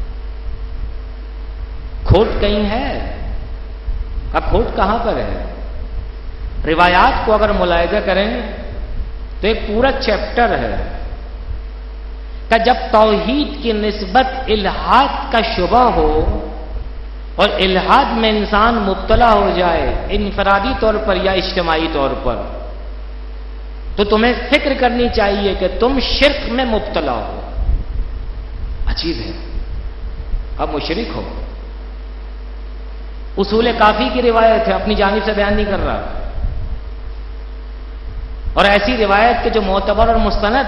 کھوٹ کہیں ہے؟ اب کھوٹ کہاں پر ہے؟ روایات کو اگر ملاحظہ کریں تو ایک پورا چیپٹر ہے کہ جب توحید کی نسبت الحاد کا شبہ ہو اور الحاد میں انسان مبتلا ہو جائے انفرادی طور پر یا اجتماعی طور پر، تو تمہیں فکر کرنی چاہیے کہ تم شرک میں مبتلا ہو. عجیب ہے، اب مشرک ہو. اصول کافی کی روایت ہے، اپنی جانب سے بیان نہیں کر رہا. اور ایسی روایت کے جو معتبر اور مستند،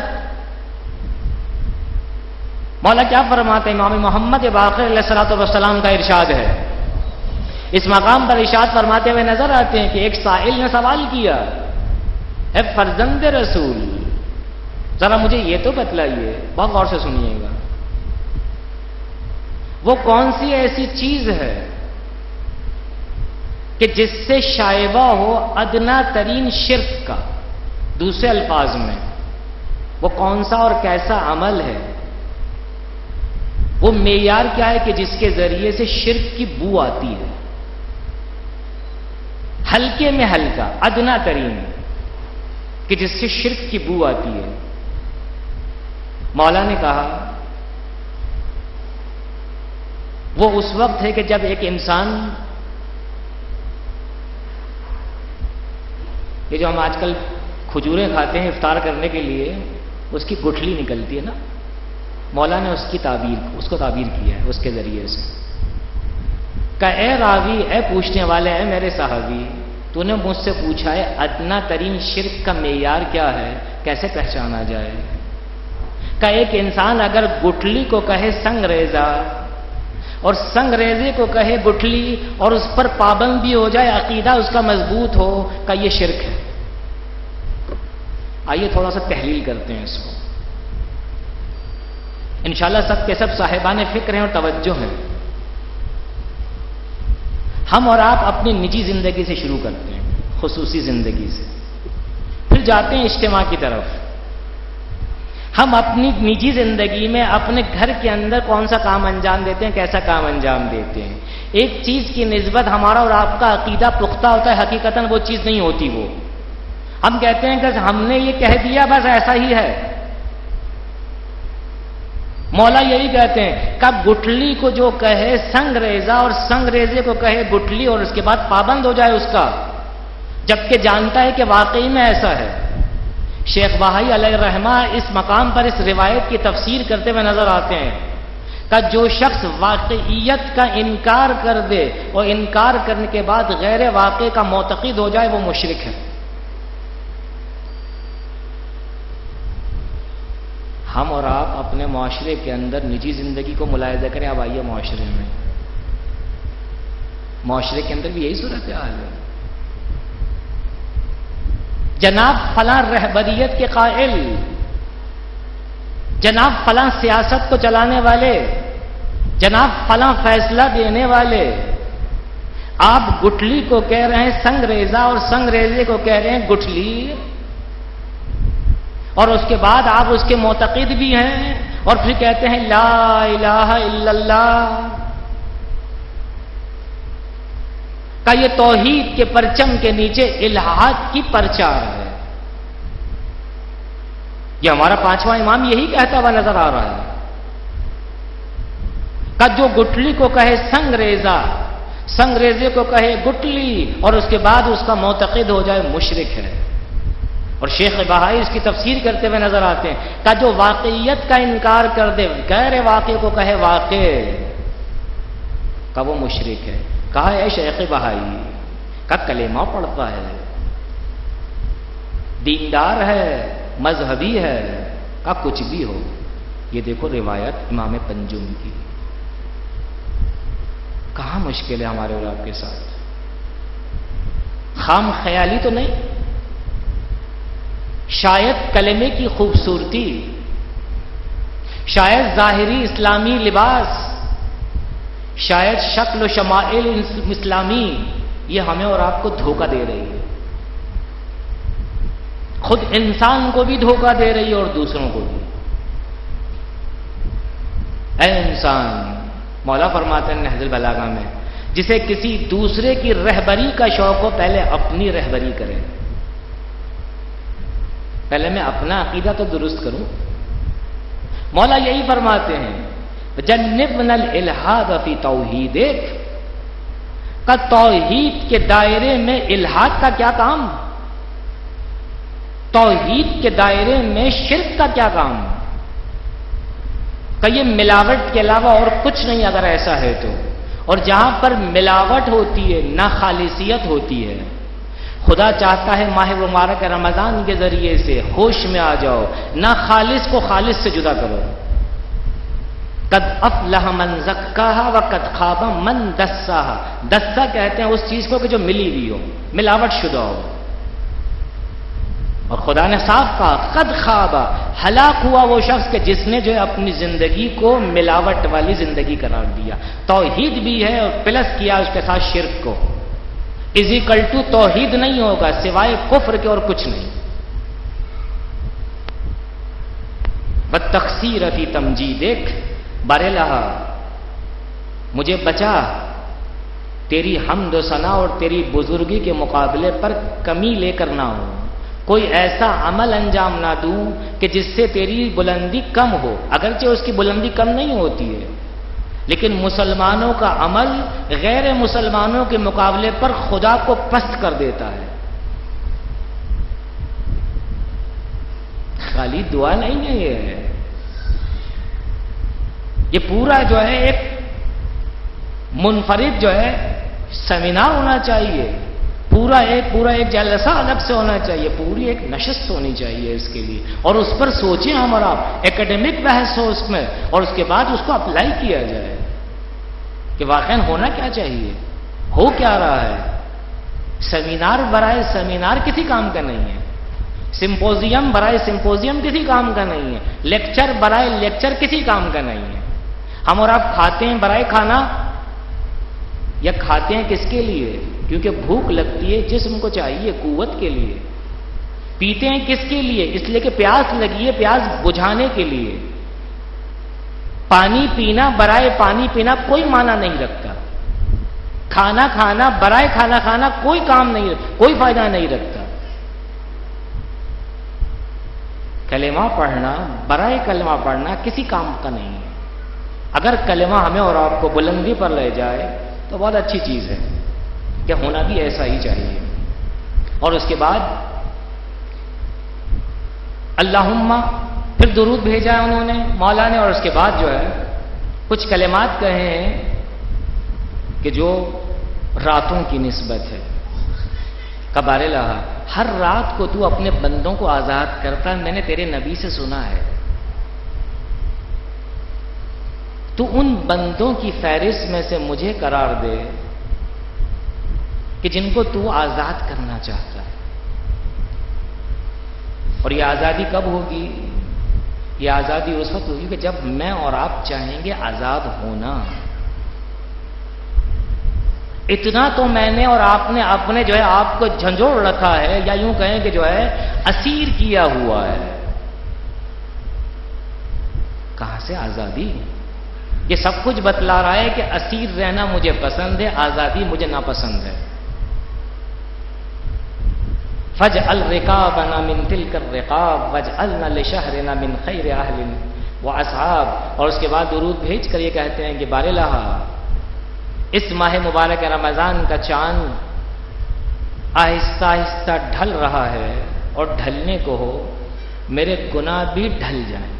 مولا کیا فرماتے ہیں؟ امام محمد باقر علیہ الصلوۃ والسلام کا ارشاد ہے. اس مقام پر ارشاد فرماتے ہوئے نظر آتے ہیں کہ ایک سائل نے سوال کیا، اے فرزند رسول، ذرا مجھے یہ تو بتلائیے، بہت غور سے سنیے گا، وہ کون سی ایسی چیز ہے کہ جس سے شائبہ ہو ادنا ترین شرک کا؟ دوسرے الفاظ میں وہ کون سا اور کیسا عمل ہے، وہ معیار کیا ہے کہ جس کے ذریعے سے شرک کی بو آتی ہے؟ ہلکے میں ہلکا، ادنا ترین، کہ جس سے شرک کی بو آتی ہے. مولا نے کہا وہ اس وقت ہے کہ جب ایک انسان، یہ جو ہم آج کل کھجوریں کھاتے ہیں افطار کرنے کے لیے، اس کی گٹھلی نکلتی ہے نا، مولا نے اس کو تعبیر کیا ہے اس کے ذریعے سے کہ اے راوی، اے پوچھنے والے، اے میرے صحابی، تو نے مجھ سے پوچھا ہے ادنا ترین شرک کا معیار کیا ہے، کیسے پہچانا جائے؟ کہ ایک انسان اگر گٹھلی کو کہے سنگریزہ اور سنگریزے کو کہے گٹھلی اور اس پر پابندی ہو جائے، عقیدہ اس کا مضبوط ہو، کہ یہ شرک ہے. آئیے تھوڑا سا تحلیل کرتے ہیں اس کو. انشاءاللہ سب کے سب صاحبان فکر ہیں اور توجہ ہیں. ہم اور آپ اپنی نجی زندگی سے شروع کرتے ہیں، خصوصی زندگی سے، پھر جاتے ہیں اجتماع کی طرف. ہم اپنی نجی زندگی میں اپنے گھر کے اندر کون سا کام انجام دیتے ہیں، کیسا کام انجام دیتے ہیں. ایک چیز کی نسبت ہمارا اور آپ کا عقیدہ پختہ ہوتا ہے، حقیقتاً وہ چیز نہیں ہوتی. وہ ہم کہتے ہیں کہ ہم نے یہ کہہ دیا بس ایسا ہی ہے. مولا یہی کہتے ہیں کہ گٹھلی کو جو کہے سنگریزہ اور سنگریزے کو کہے گٹھلی اور اس کے بعد پابند ہو جائے اس کا، جبکہ جانتا ہے کہ واقعی میں ایسا ہے. شیخ بہائی علیہ الرحمہ اس مقام پر اس روایت کی تفسیر کرتے ہوئے نظر آتے ہیں کہ جو شخص واقعیت کا انکار کر دے اور انکار کرنے کے بعد غیر واقع کا معتقد ہو جائے وہ مشرک ہے۔ ہم اور آپ اپنے معاشرے کے اندر نجی زندگی کو ملاحظہ کریں۔ اب آئیے معاشرے میں، معاشرے کے اندر بھی یہی صورتحال ہے۔ جناب فلاں رہبریت کے قائل، جناب فلاں سیاست کو چلانے والے، جناب فلاں فیصلہ دینے والے، آپ گٹلی کو کہہ رہے ہیں سنگریزہ اور سنگریزے کو کہہ رہے ہیں گٹلی، اور اس کے بعد آپ اس کے معتقد بھی ہیں اور پھر کہتے ہیں لا الہ الا اللہ۔ کہ یہ توحید کے پرچم کے نیچے الہات کی پرچار ہے۔ یہ ہمارا پانچواں امام یہی کہتا ہوا نظر آ رہا ہے کہ جو گٹلی کو کہے سنگریزہ، سنگریزے کو کہے گٹلی، اور اس کے بعد اس کا معتقد ہو جائے مشرک ہے۔ اور شیخ بہائی اس کی تفسیر کرتے ہوئے نظر آتے ہیں کہ جو واقعیت کا انکار کر دے، غیر واقع کو کہے واقع، کہ وہ مشرک ہے۔ کہا ہے شیخ بہائی کا کلمہ پڑھتا ہے، دیندار ہے، مذہبی ہے، کا کچھ بھی ہو۔ یہ دیکھو روایت امام پنجم کی، کہاں مشکل ہے ہمارے اور آپ کے ساتھ؟ خام خیالی تو نہیں، شاید کلمے کی خوبصورتی، شاید ظاہری اسلامی لباس، شاید شکل و شمائل اسلامی، یہ ہمیں اور آپ کو دھوکہ دے رہی ہے، خود انسان کو بھی دھوکہ دے رہی ہے اور دوسروں کو بھی۔ اے انسان، مولا فرماتے ہیں نہج البلاغہ میں، جسے کسی دوسرے کی رہبری کا شوق ہو پہلے اپنی رہبری کرے۔ پہلے میں اپنا عقیدہ تو درست کروں۔ مولا یہی فرماتے ہیں جنبنا الالحاد فی توحیدک، کا توحید کے دائرے میں الحاد کا کیا کام؟ توحید کے دائرے میں شرک کا کیا کام؟ کہ یہ ملاوٹ کے علاوہ اور کچھ نہیں اگر ایسا ہے تو۔ اور جہاں پر ملاوٹ ہوتی ہے نہ خالصیت ہوتی ہے۔ خدا چاہتا ہے ماہ مبارک رمضان کے ذریعے سے ہوش میں آ جاؤ، نہ خالص کو خالص سے جدا کرو۔ قد افلح من زکاہا وقد خاب من دساہا۔ دسا کہتے ہیں اس چیز کو کہ جو ملی ہوئی ہو، ملاوٹ شدہ ہو۔ اور خدا نے صاف کہا قد خوابا، ہلاک ہوا وہ شخص کہ جس نے جو ہے اپنی زندگی کو ملاوٹ والی زندگی قرار دیا۔ توحید بھی ہے اور پلس کیا اس کے ساتھ شرک کو، = توحید نہیں ہوگا سوائے کفر کے اور کچھ نہیں۔ بتقصیر فی تمجیدک، بارلہا مجھے بچا تیری حمد و ثنا اور تیری بزرگی کے مقابلے پر کمی لے کر نہ ہو، کوئی ایسا عمل انجام نہ دوں کہ جس سے تیری بلندی کم ہو۔ اگرچہ اس کی بلندی کم نہیں ہوتی ہے، لیکن مسلمانوں کا عمل غیر مسلمانوں کے مقابلے پر خدا کو پست کر دیتا ہے۔ خالی دعا نہیں ہے یہ پورا جو ہے ایک منفرد جو ہے سیمینار ہونا چاہیے، پورا ایک جلسہ الگ سے ہونا چاہیے، پوری ایک نشست ہونی چاہیے اس کے لیے، اور اس پر سوچیں ہم اور آپ، ایکیڈمک بحث ہو اس میں، اور اس کے بعد اس کو اپلائی کیا جائے کہ واقعا ہونا کیا چاہیے، ہو کیا رہا ہے۔ سیمینار برائے سیمینار کسی کام کا نہیں ہے، سمپوزیم برائے سمپوزیم کسی کام کا نہیں ہے، لیکچر برائے لیکچر کسی کام کا نہیں ہے۔ ہم اور آپ کھاتے ہیں برائے کھانا، یا کھاتے ہیں کس کے لیے؟ کیونکہ بھوک لگتی ہے، جسم کو چاہیے قوت کے لیے۔ پیتے ہیں کس کے لیے؟ اس لیے کہ پیاس لگی ہے، پیاس بجھانے کے لیے۔ پانی پینا برائے پانی پینا کوئی معنی نہیں رکھتا، کھانا کھانا برائے کھانا کھانا کوئی کام نہیں، کوئی فائدہ نہیں رکھتا۔ کلمہ پڑھنا برائے کلمہ پڑھنا کسی کام کا نہیں ہے۔ اگر کلمہ ہمیں اور آپ کو بلندی پر لے جائے تو بہت اچھی چیز ہے، کہ ہونا بھی ایسا ہی چاہیے۔ اور اس کے بعد اللہم، پھر درود بھیجا ہے انہوں نے مولا نے، اور اس کے بعد جو ہے کچھ کلمات کہیں کہ جو راتوں کی نسبت ہے. کبار لہا، ہر رات کو تو اپنے بندوں کو آزاد کرتا ہے، میں نے تیرے نبی سے سنا ہے. تو ان بندوں کی فہرست میں سے مجھے قرار دے کہ جن کو تو آزاد کرنا چاہتا ہے. اور یہ آزادی کب ہوگی؟ یہ آزادی اس وقت ہوگی کہ جب میں اور آپ چاہیں گے آزاد ہونا. اتنا تو میں نے اور آپ نے اپنے جو ہے آپ کو جھنجھوڑ رکھا ہے، یا یوں کہیں کہ جو ہے اسیر کیا ہوا ہے. کہاں سے آزادی؟ یہ سب کچھ بتلا رہا ہے کہ اسیر رہنا مجھے پسند ہے، آزادی مجھے ناپسند ہے. فَاجْعَلْ رِقَابَنَا مِنْ تِلْكَ الرِّقَابِ وَاجْعَلْنَا لِشَهْرِنَا مِنْ خَيْرِ أَهْلٍ وَأَصْحَابٍ. اور اس کے بعد درود بھیج کر یہ کہتے ہیں کہ بار الہا، اس ماہ مبارک رمضان کا چاند آہستہ آہستہ ڈھل رہا ہے، اور ڈھلنے کو ہو میرے گناہ بھی ڈھل جائیں،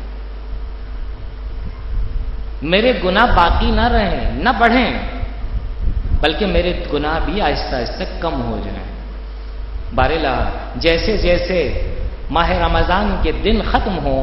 میرے گناہ باقی نہ رہیں، نہ بڑھیں، بلکہ میرے گناہ بھی آہستہ آہستہ کم ہو جائیں. بار الہا، جیسے جیسے ماہ رمضان کے دن ختم ہوں،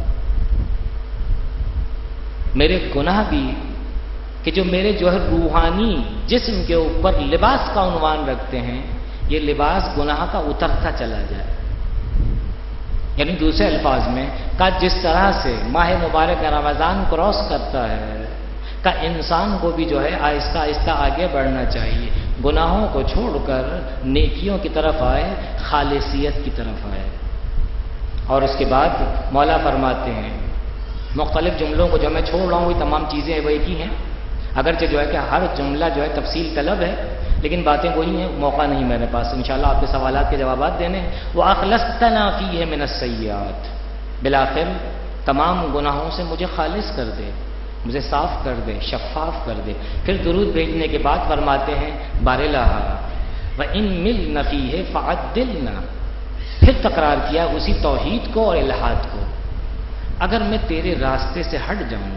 میرے گناہ بھی کہ جو میرے جو ہے روحانی جسم کے اوپر لباس کا عنوان رکھتے ہیں، یہ لباس گناہ کا اترتا چلا جائے. یعنی دوسرے الفاظ میں کہ جس طرح سے ماہ مبارک رمضان کراس کرتا ہے کہ انسان کو بھی جو ہے آہستہ آہستہ آگے بڑھنا چاہیے، گناہوں کو چھوڑ کر نیکیوں کی طرف آئے، خالصیت کی طرف آئے. اور اس کے بعد مولا فرماتے ہیں، مختلف جملوں کو جو میں چھوڑ رہا ہوں یہ تمام چیزیں وہ ایک ہی ہیں، اگرچہ جو ہے کہ ہر جملہ جو ہے تفصیل طلب ہے، لیکن باتیں وہی ہیں. موقع نہیں میرے پاس انشاءاللہ آپ کے سوالات کے جوابات دینے. وَأَخْلَصْتَنَا فِيهِ مِنَ السَّيِّئَاتِ، بالآخر تمام گناہوں سے مجھے خالص کر دے، مجھے صاف کر دے، شفاف کر دے. پھر درود بھیجنے کے بعد فرماتے ہیں بار الہا وَإِن مِلْنَ فِيهِ فَعَدِّلْنَا، پھر تکرار کیا اسی توحید کو اور الہاد کو. اگر میں تیرے راستے سے ہٹ جاؤں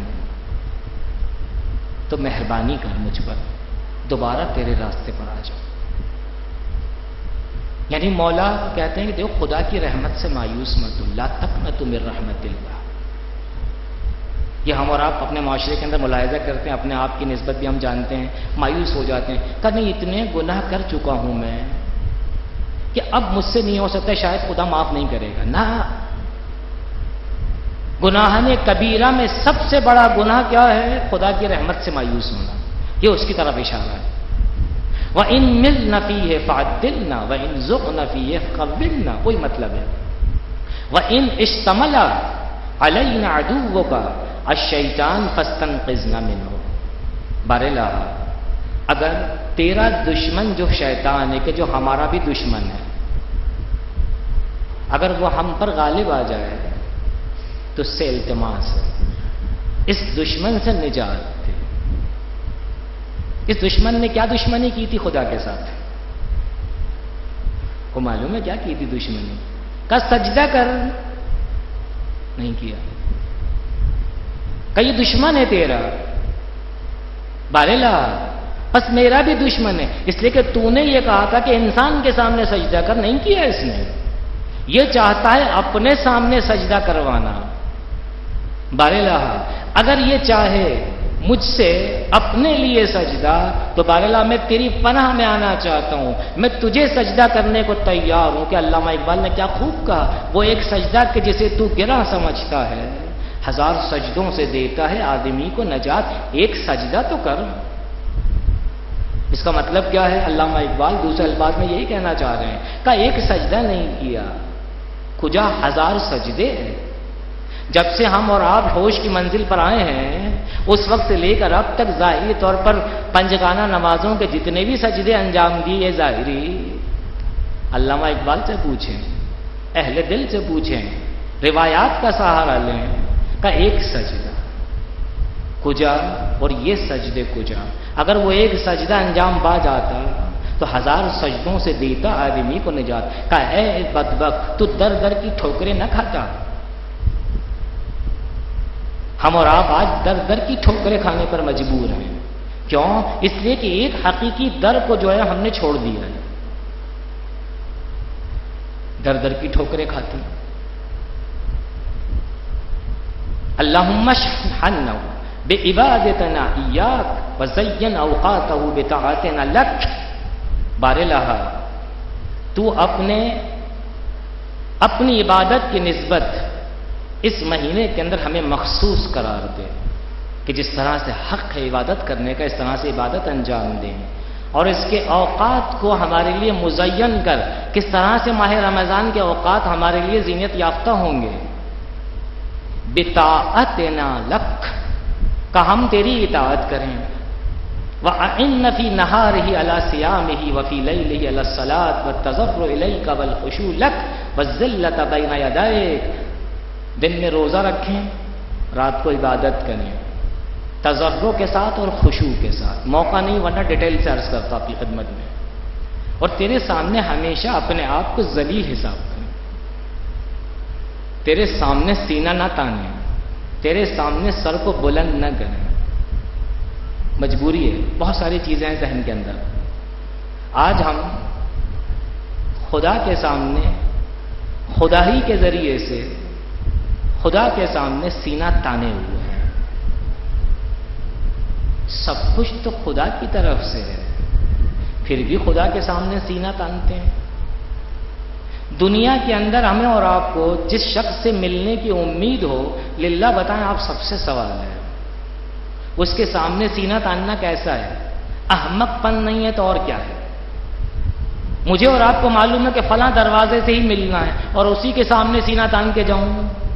تو مہربانی کر مجھ پر، دوبارہ تیرے راستے پر آ جاؤ. یعنی مولا کہتے ہیں کہ دیکھو خدا کی رحمت سے مایوس مت ہو، لا تقنطوا من رحمت اللہ. یہ ہم اور آپ اپنے معاشرے کے اندر ملاحظہ کرتے ہیں، اپنے آپ کی نسبت بھی ہم جانتے ہیں، مایوس ہو جاتے ہیں کہ نہیں اتنے گناہ کر چکا ہوں میں کہ اب مجھ سے نہیں ہو سکتا، شاید خدا معاف نہیں کرے گا. نہ، گناہان کبیرہ میں سب سے بڑا گناہ کیا ہے؟ خدا کی رحمت سے مایوس ہونا. یہ اس کی طرف اشارہ ہے. وَإِن مِلْنَ فِيهِ فَعَدِّلْنَا وَإِن زُغْنَ فِيهِ فَقَوِّمْنَا، کوئی مطلب ہے. وَإِنْ اشْتَمَلَ عَلَيْنَا عَدُوُّكَ الشَّيْطَانُ فَاسْتَنْقِذْنَا مِنْهُ. بار الہا، اگر تیرا دشمن جو شیطان ہے کہ جو ہمارا بھی دشمن ہے، اگر وہ ہم پر غالب آ جائے تو اس سے التماس ہے، اس دشمن سے نجات دے. اس دشمن نے کیا دشمنی کی تھی خدا کے ساتھ؟ کو معلوم ہے کیا کی تھی دشمنی؟ کا سجدہ کر، نہیں کیا. کہ یہ دشمن ہے تیرا، بار الہا بس میرا بھی دشمن ہے، اس لیے کہ تو نے یہ کہا تھا کہ انسان کے سامنے سجدہ کر، نہیں کیا اس نے. یہ چاہتا ہے اپنے سامنے سجدہ کروانا. بار الہا اگر یہ چاہے مجھ سے اپنے لیے سجدہ، تو بار الہا میں تیری پناہ میں آنا چاہتا ہوں، میں تجھے سجدہ کرنے کو تیار ہوں. کہ علامہ اقبال نے کیا خوب کہا، وہ ایک سجدہ کہ جسے تو گرہ سمجھتا ہے، ہزار سجدوں سے دیتا ہے آدمی کو نجات، ایک سجدہ تو کر. اس کا مطلب کیا ہے؟ علامہ اقبال دوسرے الفاظ میں یہی کہنا چاہ رہے ہیں کہ ایک سجدہ نہیں کیا، کجا ہزار سجدے ہیں. جب سے ہم اور آپ ہوش کی منزل پر آئے ہیں اس وقت لے کر اب تک ظاہری طور پر پنجگانہ نمازوں کے جتنے بھی سجدے انجام دیے ظاہری، علامہ اقبال سے پوچھیں، اہل دل سے پوچھیں، روایات کا سہارا لیں کہ ایک سجدہ کجا اور یہ سجدے کجا. اگر وہ ایک سجدہ انجام پا جاتا تو ہزار سجدوں سے دیتا آدمی کو نجات. کہ اے بدبخت تو در در کی ٹھوکریں نہ کھاتا. ہم اور آپ آج در در کی ٹھوکریں کھانے پر مجبور ہیں. کیوں؟ اس لیے کہ ایک حقیقی در کو جو ہے ہم نے چھوڑ دیا ہے. در در کی ٹھوکریں کھاتے ہیں. اللہم اشحننا بعبادتنا ایاک وزین اوقاتہ بطاعتنا لک. بار الہ تو اپنی عبادت کی نسبت اس مہینے کے اندر ہمیں مخصوص قرار دے کہ جس طرح سے حق ہے عبادت کرنے کا اس طرح سے عبادت انجام دیں، اور اس کے اوقات کو ہمارے لیے مزین کر کس طرح سے ماہ رمضان کے اوقات ہمارے لیے زینت یافتہ ہوں گے. بطاعتنا لک کہ ہم تیری اطاعت کریں. وَأَعِنَّ فِي نَهَارِهِ عَلَى صِيَامِهِ وَفِي لَيْلِهِ عَلَى الصَّلَاةِ وَالتَّضَرُّعِ إِلَيْكَ وَالْخُشُوعِ لَكَ وَالذِّلَّةَ بَيْنَ يَدَيْكَ. دن میں روزہ رکھیں، رات کو عبادت کریں، تضرع کے ساتھ اور خشوع کے ساتھ. موقع نہیں ورنہ ڈیٹیل سے عرض کرتا آپ کی خدمت میں. اور تیرے سامنے ہمیشہ اپنے آپ کو ذلیل حساب کریں. تیرے سامنے سینہ نہ تانیں، تیرے سامنے سر کو بلند نہ کریں. مجبوری ہے، بہت ساری چیزیں ہیں ذہن کے اندر. آج ہم خدا کے سامنے خدا ہی کے ذریعے سے خدا کے سامنے سینہ تانے ہوئے ہیں. سب کچھ تو خدا کی طرف سے ہے، پھر بھی خدا کے سامنے سینہ تانتے ہیں. دنیا کے اندر ہمیں اور آپ کو جس شخص سے ملنے کی امید ہو، للہ بتائیں آپ سب سے سوال ہے، اس کے سامنے سینہ تاننا کیسا ہے؟ احمق پن نہیں ہے تو اور کیا ہے؟ مجھے اور آپ کو معلوم ہے کہ فلاں دروازے سے ہی ملنا ہے اور اسی کے سامنے سینہ تان کے جاؤں.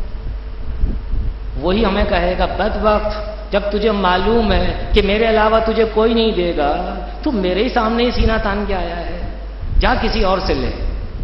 وہی ہمیں کہے گا بدبخت، جب تجھے معلوم ہے کہ میرے علاوہ تجھے کوئی نہیں دے گا تو میرے ہی سامنے ہی سینہ تان کے آیا ہے، جا کسی اور سے لے.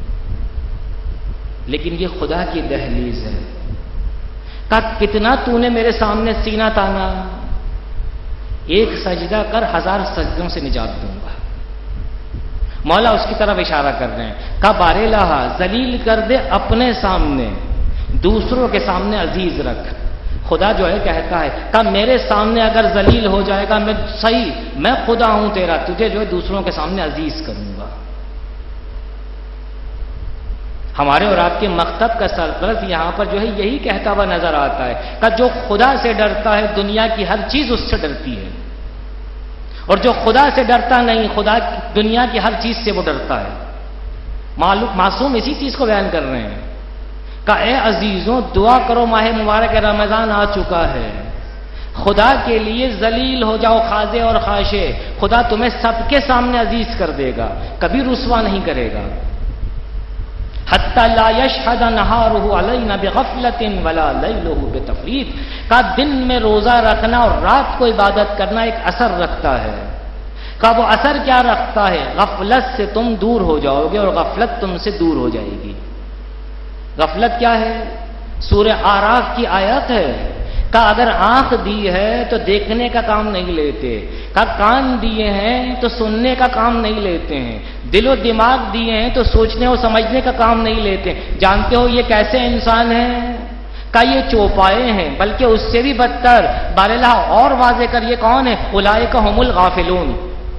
لیکن یہ خدا کی دہلیز ہے. کہ کتنا تو نے میرے سامنے سینہ تانا، ایک سجدہ کر 1000 سجدوں سے نجات دوں گا. مولا اس کی طرف اشارہ کر رہے ہیں. کہ بار الہ ذلیل کر دے اپنے سامنے، دوسروں کے سامنے عزیز رکھ. خدا جو ہے کہتا ہے کہ میرے سامنے اگر ذلیل ہو جائے گا، میں صحیح میں خدا ہوں تیرا، تجھے جو ہے دوسروں کے سامنے عزیز کروں گا. ہمارے اور آپ کے مکتب کا سرپرست یہاں پر جو ہے یہی کہتا ہوا نظر آتا ہے کہ جو خدا سے ڈرتا ہے دنیا کی ہر چیز اس سے ڈرتی ہے، اور جو خدا سے ڈرتا نہیں خدا دنیا کی ہر چیز سے وہ ڈرتا ہے. معصوم اسی چیز کو بیان کر رہے ہیں کہ اے عزیزوں دعا کرو، ماہ مبارک رمضان آ چکا ہے، خدا کے لیے ذلیل ہو جاؤ، خاضع اور خاشع. خدا تمہیں سب کے سامنے عزیز کر دے گا، کبھی رسوا نہیں کرے گا. حتی لا یشہد نہارہ علینا بغفلۃ ولا لیلہ بتفریط. کا دن میں روزہ رکھنا اور رات کو عبادت کرنا ایک اثر رکھتا ہے. کا وہ اثر کیا رکھتا ہے؟ غفلت سے تم دور ہو جاؤ گے اور غفلت تم سے دور ہو جائے گی. غفلت کیا ہے؟ سورہ آراف کی آیت ہے کہ اگر آنکھ دی ہے تو دیکھنے کا کام نہیں لیتے، کہ کان دیے ہیں تو سننے کا کام نہیں لیتے ہیں، دل و دماغ دیے ہیں تو سوچنے اور سمجھنے کا کام نہیں لیتے. جانتے ہو یہ کیسے انسان ہیں؟ کہ یہ چوپائے ہیں، بلکہ اس سے بھی بدتر. بار الہ اور واضح کر یہ کون ہے؟ اولئک هم الغافلون.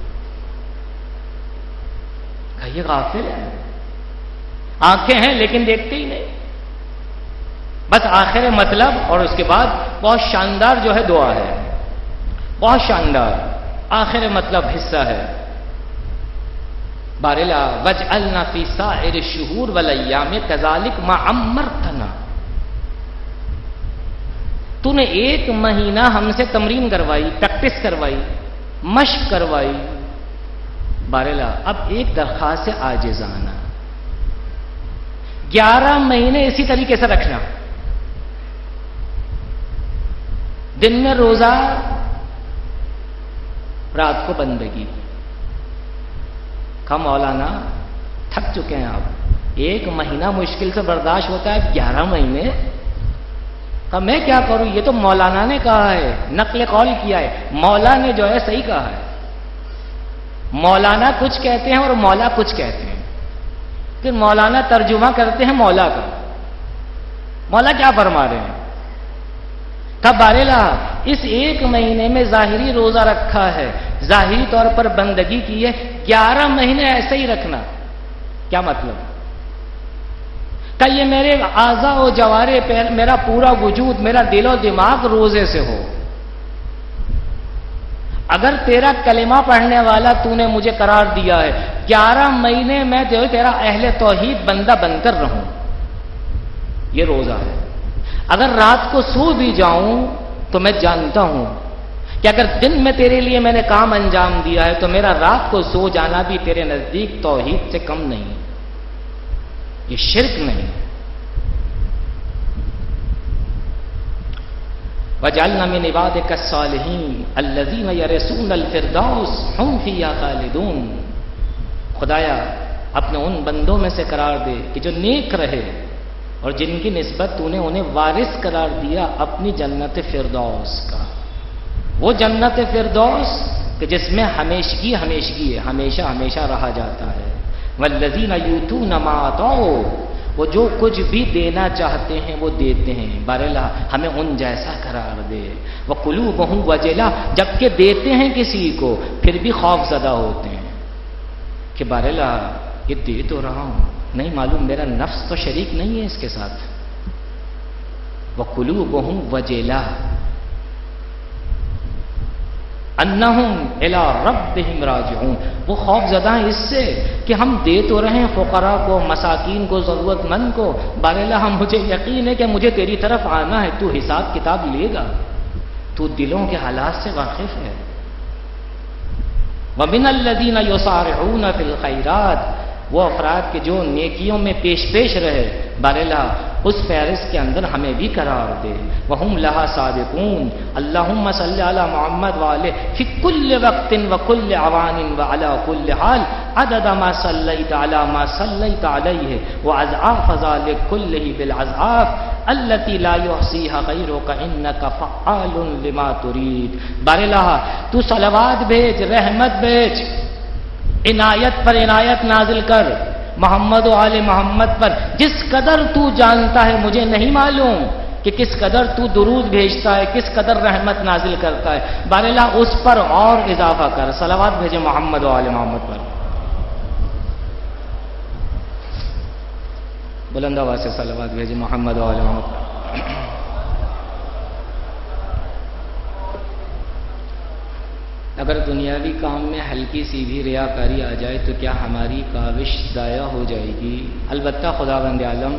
کہ یہ غافل ہے، آنکھیں ہیں لیکن دیکھتے ہی نہیں. بس آخر مطلب. اور اس کے بعد بہت شاندار جو ہے دعا ہے، بہت شاندار آخر مطلب حصہ ہے. بار الہ وجعلنا فی سائر الشہور والایام کذالک ما عمرتنا. تو نے ایک مہینہ ہم سے تمرین کروائی، پریکٹس کروائی، مشق کروائی. بار الہ اب ایک درخواست سے عاجزانہ 11 مہینے اسی طریقے سے رکھنا. دن میں روزہ، رات کو بندگی. کہا مولانا تھک چکے ہیں آپ، 1 مہینہ مشکل سے برداشت ہوتا ہے، 11 مہینے. کہا میں کیا کروں، یہ تو مولانا نے کہا ہے، نقل قول کیا ہے. مولا نے جو ہے صحیح کہا ہے. مولانا کچھ کہتے ہیں اور مولا کچھ کہتے ہیں، پھر مولانا ترجمہ کرتے ہیں مولا کا. مولا کیا فرما رہے ہیں کب بارلا اس ایک مہینے میں ظاہری روزہ رکھا ہے، ظاہری طور پر بندگی کی ہے، 11 مہینے ایسے ہی رکھنا، کیا مطلب؟ کہ یہ میرے اعضاء و جوارے پہ میرا پورا وجود، میرا دل و دماغ روزے سے ہو۔ اگر تیرا کلمہ پڑھنے والا تو نے مجھے قرار دیا ہے، 11 مہینے میں جو تیرا اہل توحید بندہ بن کر رہوں، یہ روزہ ہے۔ اگر رات کو سو بھی جاؤں تو میں جانتا ہوں کہ اگر دن میں تیرے لیے میں نے کام انجام دیا ہے تو میرا رات کو سو جانا بھی تیرے نزدیک توحید سے کم نہیں، یہ شرک نہیں۔ وَجَعَلْنَا مِنْ عِبَادِكَ الصَّالِحِينَ الَّذِينَ يَرِثُونَ الْفِرْدَوْسَ هُمْ فِيهَا خَالِدُونَ۔ خدایا اپنے ان بندوں میں سے قرار دے کہ جو نیک رہے اور جن کی نسبت تو نے انہیں وارث قرار دیا اپنی جنت فردوس کا، وہ جنت فردوس کہ جس میں ہمیشگی ہمیشگی ہے، ہمیشہ ہمیشہ رہا جاتا ہے۔ وَالَّذِينَ يُؤْتُونَ مَا آتَوْا، وہ جو کچھ بھی دینا چاہتے ہیں وہ دیتے ہیں، باراللہ ہمیں ان جیسا قرار دے۔ وَقُلُوبُهُمْ وَجِلَةٌ، جبکہ دیتے ہیں کسی کو پھر بھی خوف زدہ ہوتے ہیں کہ باراللہ یہ دے تو رہا ہوں، نہیں معلوم میرا نفس تو شریک نہیں ہے اس کے ساتھ۔ وَقُلُوبُهُمْ وَجِلَةٌ انہم الی ربہم راجعون، وہ خوف زدہ ہیں اس سے کہ ہم دے تو رہے ہیں فقراء کو، مساکین کو، ضرورت مند کو، باراللہ ہم مجھے یقین ہے کہ مجھے تیری طرف آنا ہے، تو حساب کتاب لے گا، تو دلوں کے حالات سے واقف ہے۔ وَمِنَ الَّذِينَ يُسَارِعُونَ فِي الْخَيْرَاتِ، وہ افراد کے جو نیکیوں میں پیش رہے، باراللہ اس فہرست کے اندر ہمیں بھی قرار دے۔ وَهُمْ لَهَا سَابِقُونَ، اللہم صلی علی محمد وآلہ فی کل وقت وکل عوان وعلی کل حال عدد ما صلیت علی ما صلیت علیہ وَأَضْعَافَ ذَلِكَ كُلِّهِ بِالْأَضْعَافِ الَّتِي لَا يُحْصِيهَا غَيْرُكَ إِنَّكَ فَعَّالٌ لِمَا تُرِيدُ۔ باراللہ تو صلوات بھیج، رحمت بھیج، عنایت پر عنایت نازل کر محمد و آل محمد پر، جس قدر تو جانتا ہے مجھے نہیں معلوم کہ کس قدر تو درود بھیجتا ہے، کس قدر رحمت نازل کرتا ہے، باراللہ اس پر اور اضافہ کر، صلوات بھیجے محمد و آل محمد پر۔ بلند آواز سے صلوات بھیجے محمد و آل محمد پر۔ اگر دنیاوی کام میں ہلکی سی بھی ریاکاری آ جائے تو کیا ہماری کاوش ضائع ہو جائے گی؟ البتہ خداوند عالم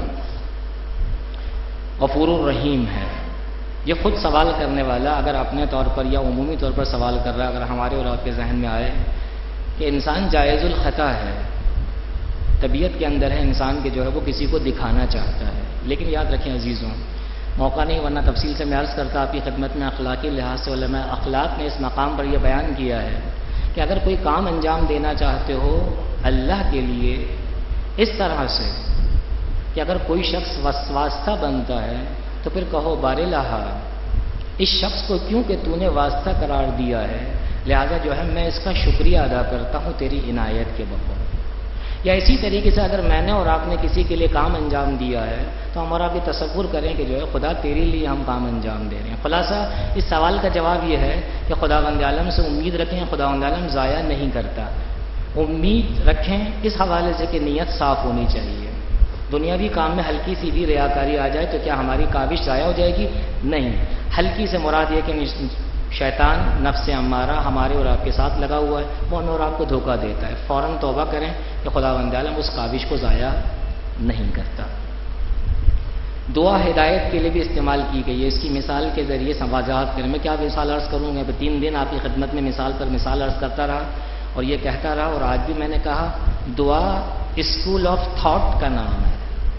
غفور الرحیم ہے۔ یہ خود سوال کرنے والا اگر اپنے طور پر یا عمومی طور پر سوال کر رہا ہے، اگر ہمارے اور آپ کے ذہن میں آئے کہ انسان جائز الخطا ہے، طبیعت کے اندر ہے انسان کے جو ہے وہ کسی کو دکھانا چاہتا ہے، لیکن یاد رکھیں عزیزوں، موقع نہیں ورنہ تفصیل سے میں عرض کرتا آپ کی خدمت میں، اخلاقی لحاظ سے علماء اخلاق نے اس مقام پر یہ بیان کیا ہے کہ اگر کوئی کام انجام دینا چاہتے ہو اللہ کے لیے اس طرح سے کہ اگر کوئی شخص واسطہ بنتا ہے تو پھر کہو باراللہ اس شخص کو کیوں کہ تو نے واسطہ قرار دیا ہے، لہذا جو ہے میں اس کا شکریہ ادا کرتا ہوں تیری عنایت کے بقول۔ یا اسی طریقے سے اگر میں نے اور آپ نے کسی کے لیے کام انجام دیا ہے تو ہم اور آپ یہ تصور کریں کہ جو ہے خدا تیرے لیے ہم کام انجام دے رہے ہیں۔ خلاصہ اس سوال کا جواب یہ ہے کہ خداوند عالم سے امید رکھیں، خداوند عالم ضائع نہیں کرتا، امید رکھیں اس حوالے سے کہ نیت صاف ہونی چاہیے۔ دنیاوی کام میں ہلکی سی بھی ریاکاری آ جائے تو کیا ہماری کاوش ضائع ہو جائے گی؟ نہیں، ہلکی سے مراد یہ کہ شیطان نفس امارہ ہمارے اور آپ کے ساتھ لگا ہوا ہے، وہ ہمیں اور آپ کو دھوکہ دیتا ہے، فوراً توبہ کریں کہ خداوند عالم اس کاوش کو ضائع نہیں کرتا۔ دعا ہدایت کے لیے بھی استعمال کی گئی ہے، اس کی مثال کے ذریعے وضاحت کریں۔ میں کیا مثال عرض کروں گا؟ 3 دن آپ کی خدمت میں مثال پر مثال عرض کرتا رہا اور یہ کہتا رہا، اور آج بھی میں نے کہا دعا اسکول آف تھاٹ کا نام ہے،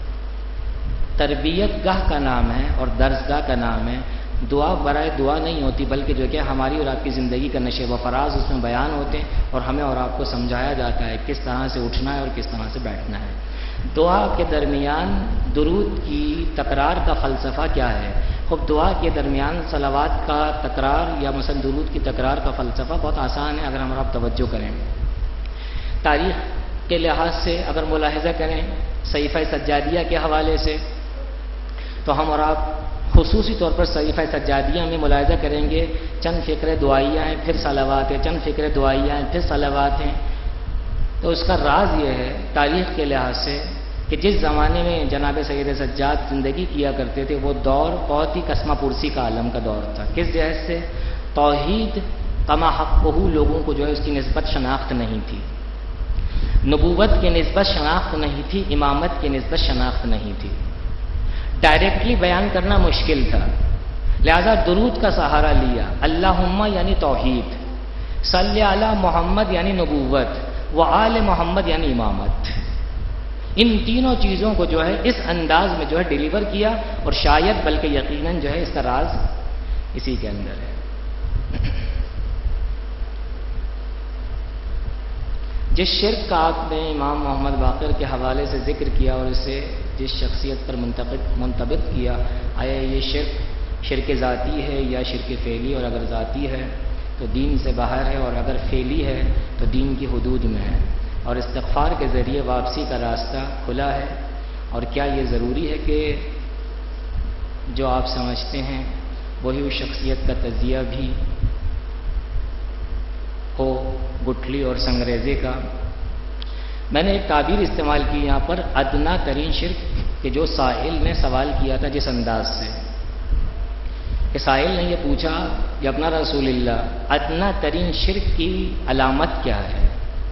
تربیت گاہ کا نام ہے اور درس گاہ کا نام ہے۔ دعا برائے دعا نہیں ہوتی بلکہ جو کہ ہماری اور آپ کی زندگی کا نشے و فراز اس میں بیان ہوتے ہیں اور ہمیں اور آپ کو سمجھایا جاتا ہے کس طرح سے اٹھنا ہے اور کس طرح سے بیٹھنا ہے۔ دعا کے درمیان درود کی تکرار کا فلسفہ کیا ہے؟ خب دعا کے درمیان صلوات کا تکرار یا مثلا درود کی تکرار کا فلسفہ بہت آسان ہے اگر ہم اور آپ توجہ کریں۔ تاریخ کے لحاظ سے اگر ملاحظہ کریں صحیفہ سجادیہ کے حوالے سے تو ہم اور آپ خصوصی طور پر صحیفہ سجادیہ میں ملاحظہ کریں گے چند فقرے دعائیہ ہیں، پھر صلوات ہیں، چند فقرے دعائیہ ہیں، پھر صلوات ہیں. تو اس کا راز یہ ہے تاریخ کے لحاظ سے کہ جس زمانے میں جناب سید سجاد زندگی کیا کرتے تھے وہ دور بہت ہی کسمہ پرسی کا عالم کا دور تھا. کس جہت سے؟ توحید کما حقہ لوگوں کو جو ہے اس کی نسبت شناخت نہیں تھی، نبوت کی نسبت شناخت نہیں تھی، امامت کی نسبت شناخت نہیں تھی، ڈائریکٹلی بیان کرنا مشکل تھا. لہذا درود کا سہارا لیا. اللہم یعنی توحید، صلی علی محمد یعنی نبوت، وآل محمد یعنی امامت. ان تینوں چیزوں کو جو ہے اس انداز میں جو ہے ڈیلیور کیا، اور شاید بلکہ یقیناً جو ہے اس کا راز اسی کے اندر ہے. جس شرک کا آپ نے امام محمد باقر کے حوالے سے ذکر کیا اور اسے جس شخصیت پر منطبق کیا، آیا یہ شرک ذاتی ہے یا شرک فعلی؟ اور اگر ذاتی ہے تو دین سے باہر ہے، اور اگر فعلی ہے تو دین کی حدود میں ہے، اور استغفار کے ذریعے واپسی کا راستہ کھلا ہے. اور کیا یہ ضروری ہے کہ جو آپ سمجھتے ہیں وہی اس شخصیت کا تجزیہ بھی ہو گٹھلی اور سنگریزے کا؟ میں نے ایک تعبیر استعمال کی یہاں پر، ادنا ترین شرک، کہ جو سائل نے سوال کیا تھا جس انداز سے کہ سائل نے یہ پوچھا کہ اپنا رسول اللہ ادنا ترین شرک کی علامت کیا ہے؟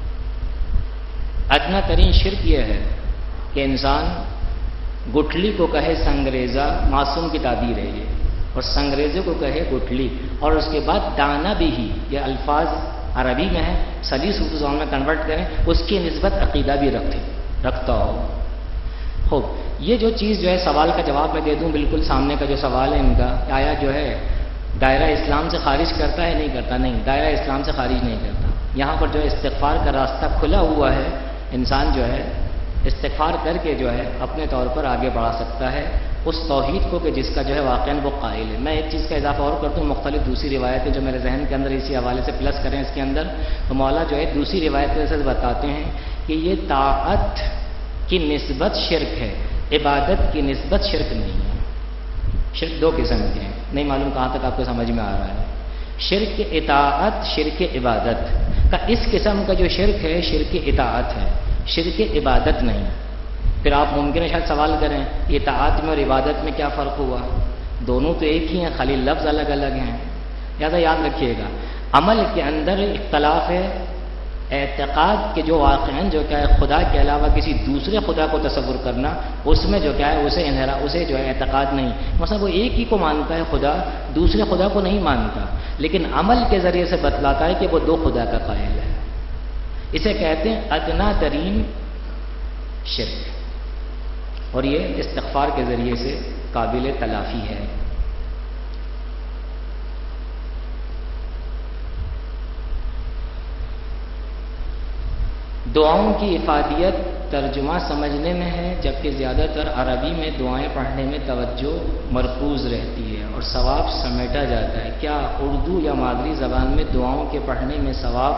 ادنا ترین شرک یہ ہے کہ انسان گٹھلی کو کہے سنگریزہ، معصوم کی تعبیر ہے یہ، اور سنگریزے کو کہے گٹھلی، اور اس کے بعد دانا بھی ہی، یہ الفاظ عربی میں ہے، سلیس اردو زبان میں کنورٹ کریں، اس کی نسبت عقیدہ بھی رکھتا ہو. خوب، یہ جو چیز جو ہے سوال کا جواب میں دے دوں، بالکل سامنے کا جو سوال ہے ان کا، آیا جو ہے دائرہ اسلام سے خارج کرتا ہے؟ نہیں کرتا. نہیں، دائرہ اسلام سے خارج نہیں کرتا. یہاں پر جو استغفار کا راستہ کھلا ہوا ہے، انسان جو ہے استغفار کر کے جو ہے اپنے طور پر آگے بڑھا سکتا ہے اس توحید کو کہ جس کا جو ہے واقعاً وہ قائل ہے. میں ایک چیز کا اضافہ اور کرتا ہوں، مختلف دوسری روایتیں جو میرے ذہن کے اندر اسی حوالے سے پلس کریں اس کے اندر، تو مولا جو ہے دوسری روایت سے بتاتے ہیں کہ یہ طاعت کی نسبت شرک ہے، عبادت کی نسبت شرک نہیں ہے. شرک دو قسم کے ہیں، نہیں معلوم کہاں تک آپ کو سمجھ میں آ رہا ہے. شرک اطاعت، شرک عبادت کا اس قسم کا جو شرک ہے شرک اطاعت ہے، شرک عبادت نہیں. پھر آپ ممکن ہے شاید سوال کریں اطاعت میں اور عبادت میں کیا فرق ہوا؟ دونوں تو ایک ہی ہیں، خالی لفظ الگ الگ ہیں. لہٰذا یاد رکھیے گا عمل کے اندر اختلاف ہے. اعتقاد کے جو واقعاً جو کیا ہے خدا کے علاوہ کسی دوسرے خدا کو تصور کرنا، اس میں جو کیا ہے اسے جو ہے اعتقاد نہیں. مثلا وہ ایک ہی کو مانتا ہے خدا، دوسرے خدا کو نہیں مانتا، لیکن عمل کے ذریعے سے بتلاتا ہے کہ وہ دو خدا کا قائل ہے. اسے کہتے ہیں ادنا ترین شرک، اور یہ استغفار کے ذریعے سے قابل تلافی ہے. دعاؤں کی افادیت ترجمہ سمجھنے میں ہے، جبکہ زیادہ تر عربی میں دعائیں پڑھنے میں توجہ مرکوز رہتی ہے اور ثواب سمیٹا جاتا ہے. کیا اردو یا مادری زبان میں دعاؤں کے پڑھنے میں ثواب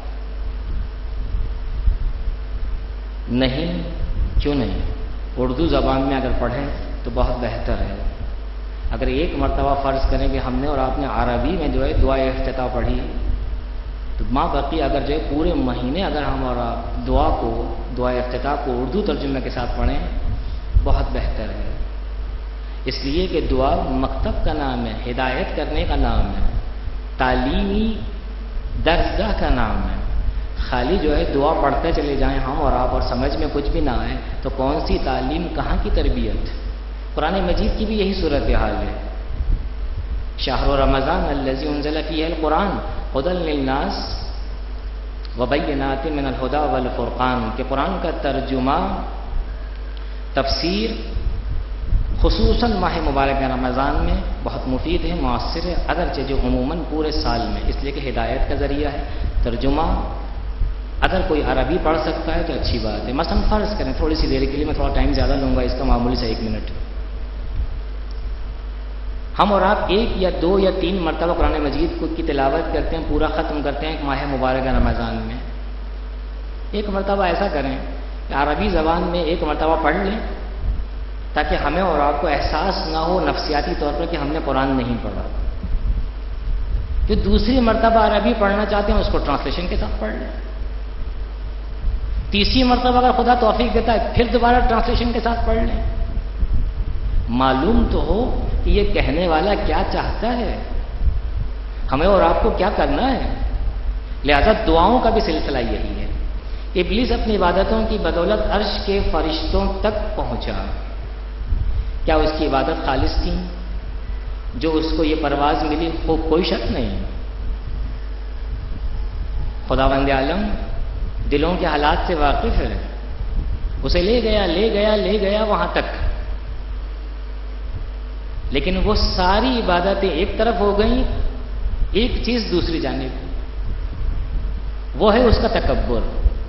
نہیں؟ کیوں نہیں؟ اردو زبان میں اگر پڑھیں تو بہت بہتر ہے. اگر ایک مرتبہ فرض کریں کہ ہم نے اور آپ نے عربی میں جو ہے دعائے افتتاح پڑھی، تو ماں باقی اگر جو ہے پورے مہینے اگر ہم اور آپ دعائے افتتاح کو اردو ترجمے کے ساتھ پڑھیں بہت بہتر ہے. اس لیے کہ دعا مکتب کا نام ہے، ہدایت کرنے کا نام ہے، تعلیمی درسگاہ کا نام ہے. خالی جو ہے دعا پڑھتے چلے جائیں ہم اور آپ اور سمجھ میں کچھ بھی نہ آئے تو کون سی تعلیم، کہاں کی تربیت؟ قرآن مجید کی بھی یہی صورتحال ہے. شہر رمضان الذی انزل فیہ القرآن ہدی للناس وبینات من الہدی والفرقان، کہ قرآن کا ترجمہ تفسیر خصوصاً ماہ مبارک رمضان میں بہت مفید ہے، مؤثر ہے، اگرچہ جو عموماً پورے سال میں، اس لیے کہ ہدایت کا ذریعہ ہے. ترجمہ اگر کوئی عربی پڑھ سکتا ہے تو اچھی بات ہے. مثلا فرض کریں تھوڑی سی دیر کے لیے، میں تھوڑا ٹائم زیادہ لوں گا اس کا، معمولی سے 1 منٹ، ہم اور آپ 1 یا 2 یا 3 مرتبہ قرآن مجید کی تلاوت کرتے ہیں، پورا ختم کرتے ہیں ماہ مبارک رمضان میں. 1 مرتبہ ایسا کریں کہ عربی زبان میں 1 مرتبہ پڑھ لیں تاکہ ہمیں اور آپ کو احساس نہ ہو نفسیاتی طور پر کہ ہم نے قرآن نہیں پڑھا. جو دوسری مرتبہ عربی پڑھنا چاہتے ہیں اس کو ٹرانسلیشن کے ساتھ پڑھ لیں. تیسری مرتبہ اگر خدا توفیق دیتا ہے پھر دوبارہ ٹرانسلیشن کے ساتھ پڑھ لیں. معلوم تو ہو کہ یہ کہنے والا کیا چاہتا ہے، ہمیں اور آپ کو کیا کرنا ہے. لہذا دعاؤں کا بھی سلسلہ یہی ہے. ابلیس اپنی عبادتوں کی بدولت عرش کے فرشتوں تک پہنچا. کیا اس کی عبادت خالص تھی جو اس کو یہ پرواز ملی؟ وہ کوئی شک نہیں. خداوند عالم دلوں کے حالات سے واقف ہے. اسے لے گیا وہاں تک. لیکن وہ ساری عبادتیں ایک طرف ہو گئیں، ایک چیز دوسری جانب، وہ ہے اس کا تکبر،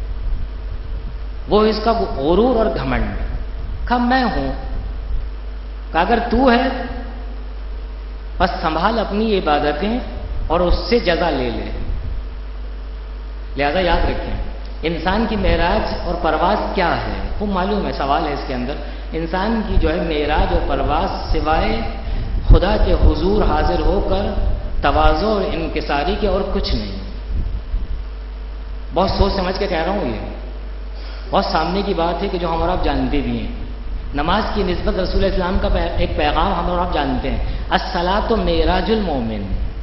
وہ اس کا غرور اور گھمنڈ. کہا میں ہوں. کہ اگر تو ہے بس سنبھال اپنی عبادتیں اور اس سے جزا لے لے. لہذا یاد رکھیں انسان کی معراج اور پرواز کیا ہے؟ وہ معلوم ہے، سوال ہے اس کے اندر. انسان کی جو ہے معراج اور پرواز سوائے خدا کے حضور حاضر ہو کر تواضع اور انکساری کے اور کچھ نہیں. بہت سوچ سمجھ کے کہہ رہا ہوں، یہ بہت سامنے کی بات ہے کہ جو ہم اور آپ جانتے بھی ہیں. نماز کی نسبت رسول اسلام کا ایک پیغام ہم اور آپ جانتے ہیں، الصلاۃ معراج المومن.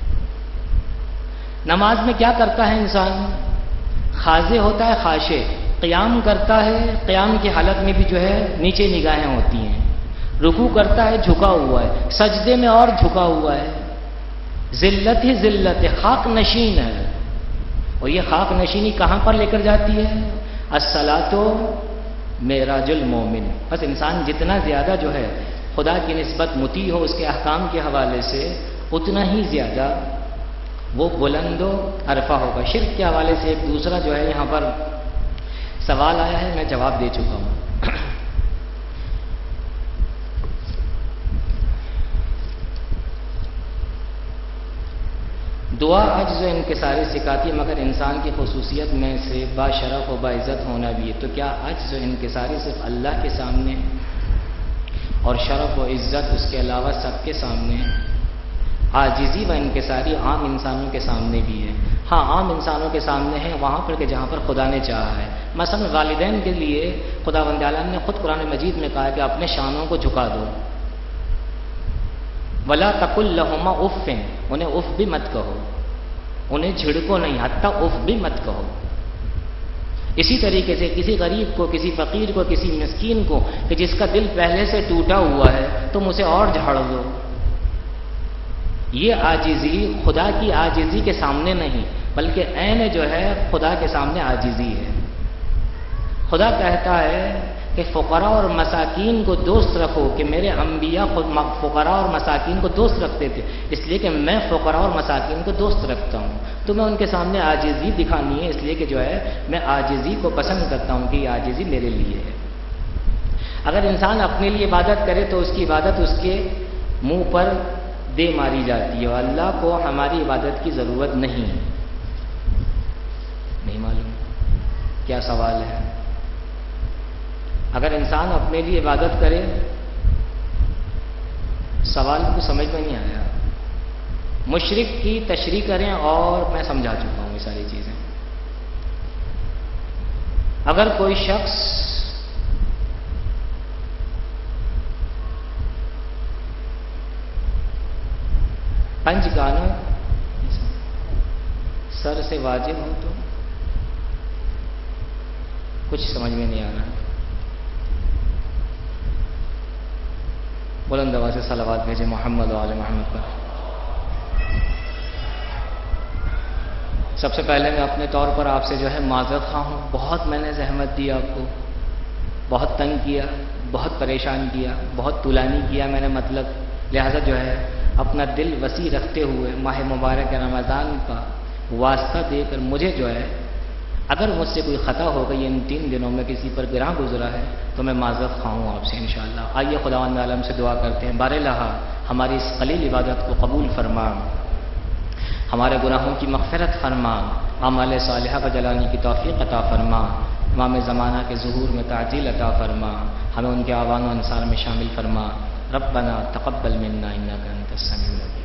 نماز میں کیا کرتا ہے انسان؟ خاضع ہوتا ہے، خاشع، قیام کرتا ہے. قیام کی حالت میں بھی جو ہے نیچے نگاہیں ہوتی ہیں. رکوع کرتا ہے، جھکا ہوا ہے. سجدے میں اور جھکا ہوا ہے. ذلت ہی ذلت ہے، خاک نشین ہے. اور یہ خاک نشینی کہاں پر لے کر جاتی ہے؟ الصلاۃ معراج المومن. بس انسان جتنا زیادہ جو ہے خدا کی نسبت مطیع ہو اس کے احکام کے حوالے سے، اتنا ہی زیادہ وہ بلند و عرفہ ہوگا. شرک کے حوالے سے ایک دوسرا جو ہے یہاں پر سوال آیا ہے، میں جواب دے چکا ہوں. دعا عجز و انکساری سکھاتی ہے، مگر انسان کی خصوصیت میں سے با شرف و با عزت ہونا بھی ہے. تو کیا عجز و انکساری صرف اللہ کے سامنے اور شرف و عزت اس کے علاوہ سب کے سامنے؟ عاجزی و انکساری عام انسانوں کے سامنے بھی ہے. ہاں عام انسانوں کے سامنے ہے وہاں پر کہ جہاں پر خدا نے چاہا ہے. مثلا والدین کے لیے خداوند عالم نے خود قرآن مجید میں کہا کہ اپنے شانوں کو جھکا دو. ولا تقل لهما اف، انہیں اف بھی مت کہو، انہیں جھڑکو نہیں، حتیٰ اف بھی مت کہو. اسی طریقے سے کسی غریب کو، کسی فقیر کو، کسی مسکین کو کہ جس کا دل پہلے سے ٹوٹا ہوا ہے تم اسے اور جھاڑ دو. یہ عاجزی خدا کی عاجزی کے سامنے نہیں بلکہ عین جو ہے خدا کے سامنے عاجزی ہے. خدا کہتا ہے کہ فقراء اور مساکین کو دوست رکھو، کہ میرے انبیاء خود فقراء اور مساکین کو دوست رکھتے تھے، اس لیے کہ میں فقراء اور مساکین کو دوست رکھتا ہوں. تو میں ان کے سامنے عاجزی دکھانی ہے، اس لیے کہ جو ہے میں عاجزی کو پسند کرتا ہوں کہ یہ عاجزی میرے لیے ہے. اگر انسان اپنے لیے عبادت کرے تو اس کی عبادت اس کے منہ پر دے ماری جاتی ہے، اور اللہ کو ہماری عبادت کی ضرورت نہیں. نہیں معلوم کیا سوال ہے؟ اگر انسان اپنے لیے عبادت کرے، سوال کو سمجھ میں نہیں آیا. مشرک کی تشریح کریں، اور میں سمجھا چکا ہوں یہ ساری چیزیں. اگر کوئی شخص پنج گانا سر سے واجب ہو تو کچھ سمجھ میں نہیں آ رہا. بلند آواز سے صلوات بھیجے محمد و آل محمد پر. سب سے پہلے میں اپنے طور پر آپ سے جو ہے معذرت خواہ ہوں. بہت میں نے زحمت دی آپ کو، بہت تنگ کیا، بہت پریشان کیا، بہت طولانی کیا میں نے مطلب. لہذا جو ہے اپنا دل وسیع رکھتے ہوئے ماہ مبارک رمضان کا واسطہ دے کر مجھے جو ہے اگر مجھ سے کوئی خطا ہو گئی ان 3 دنوں میں کسی پر گراں گزرا ہے تو میں معذرت خواہ ہوں آپ سے انشاءاللہ. آئیے خداوند عالم سے دعا کرتے ہیں. بار الہا ہماری اس قلیل عبادت کو قبول فرما، ہمارے گناہوں کی مغفرت فرما، اعمال صالحہ کو جلانے کی توفیق عطا فرما. امام زمانہ کے ظہور میں تعجیل عطا فرما، ہمیں ان کے آوان و انصار میں شامل فرما۔ ربنا تقبل منا انک انت السمیع العلیم۔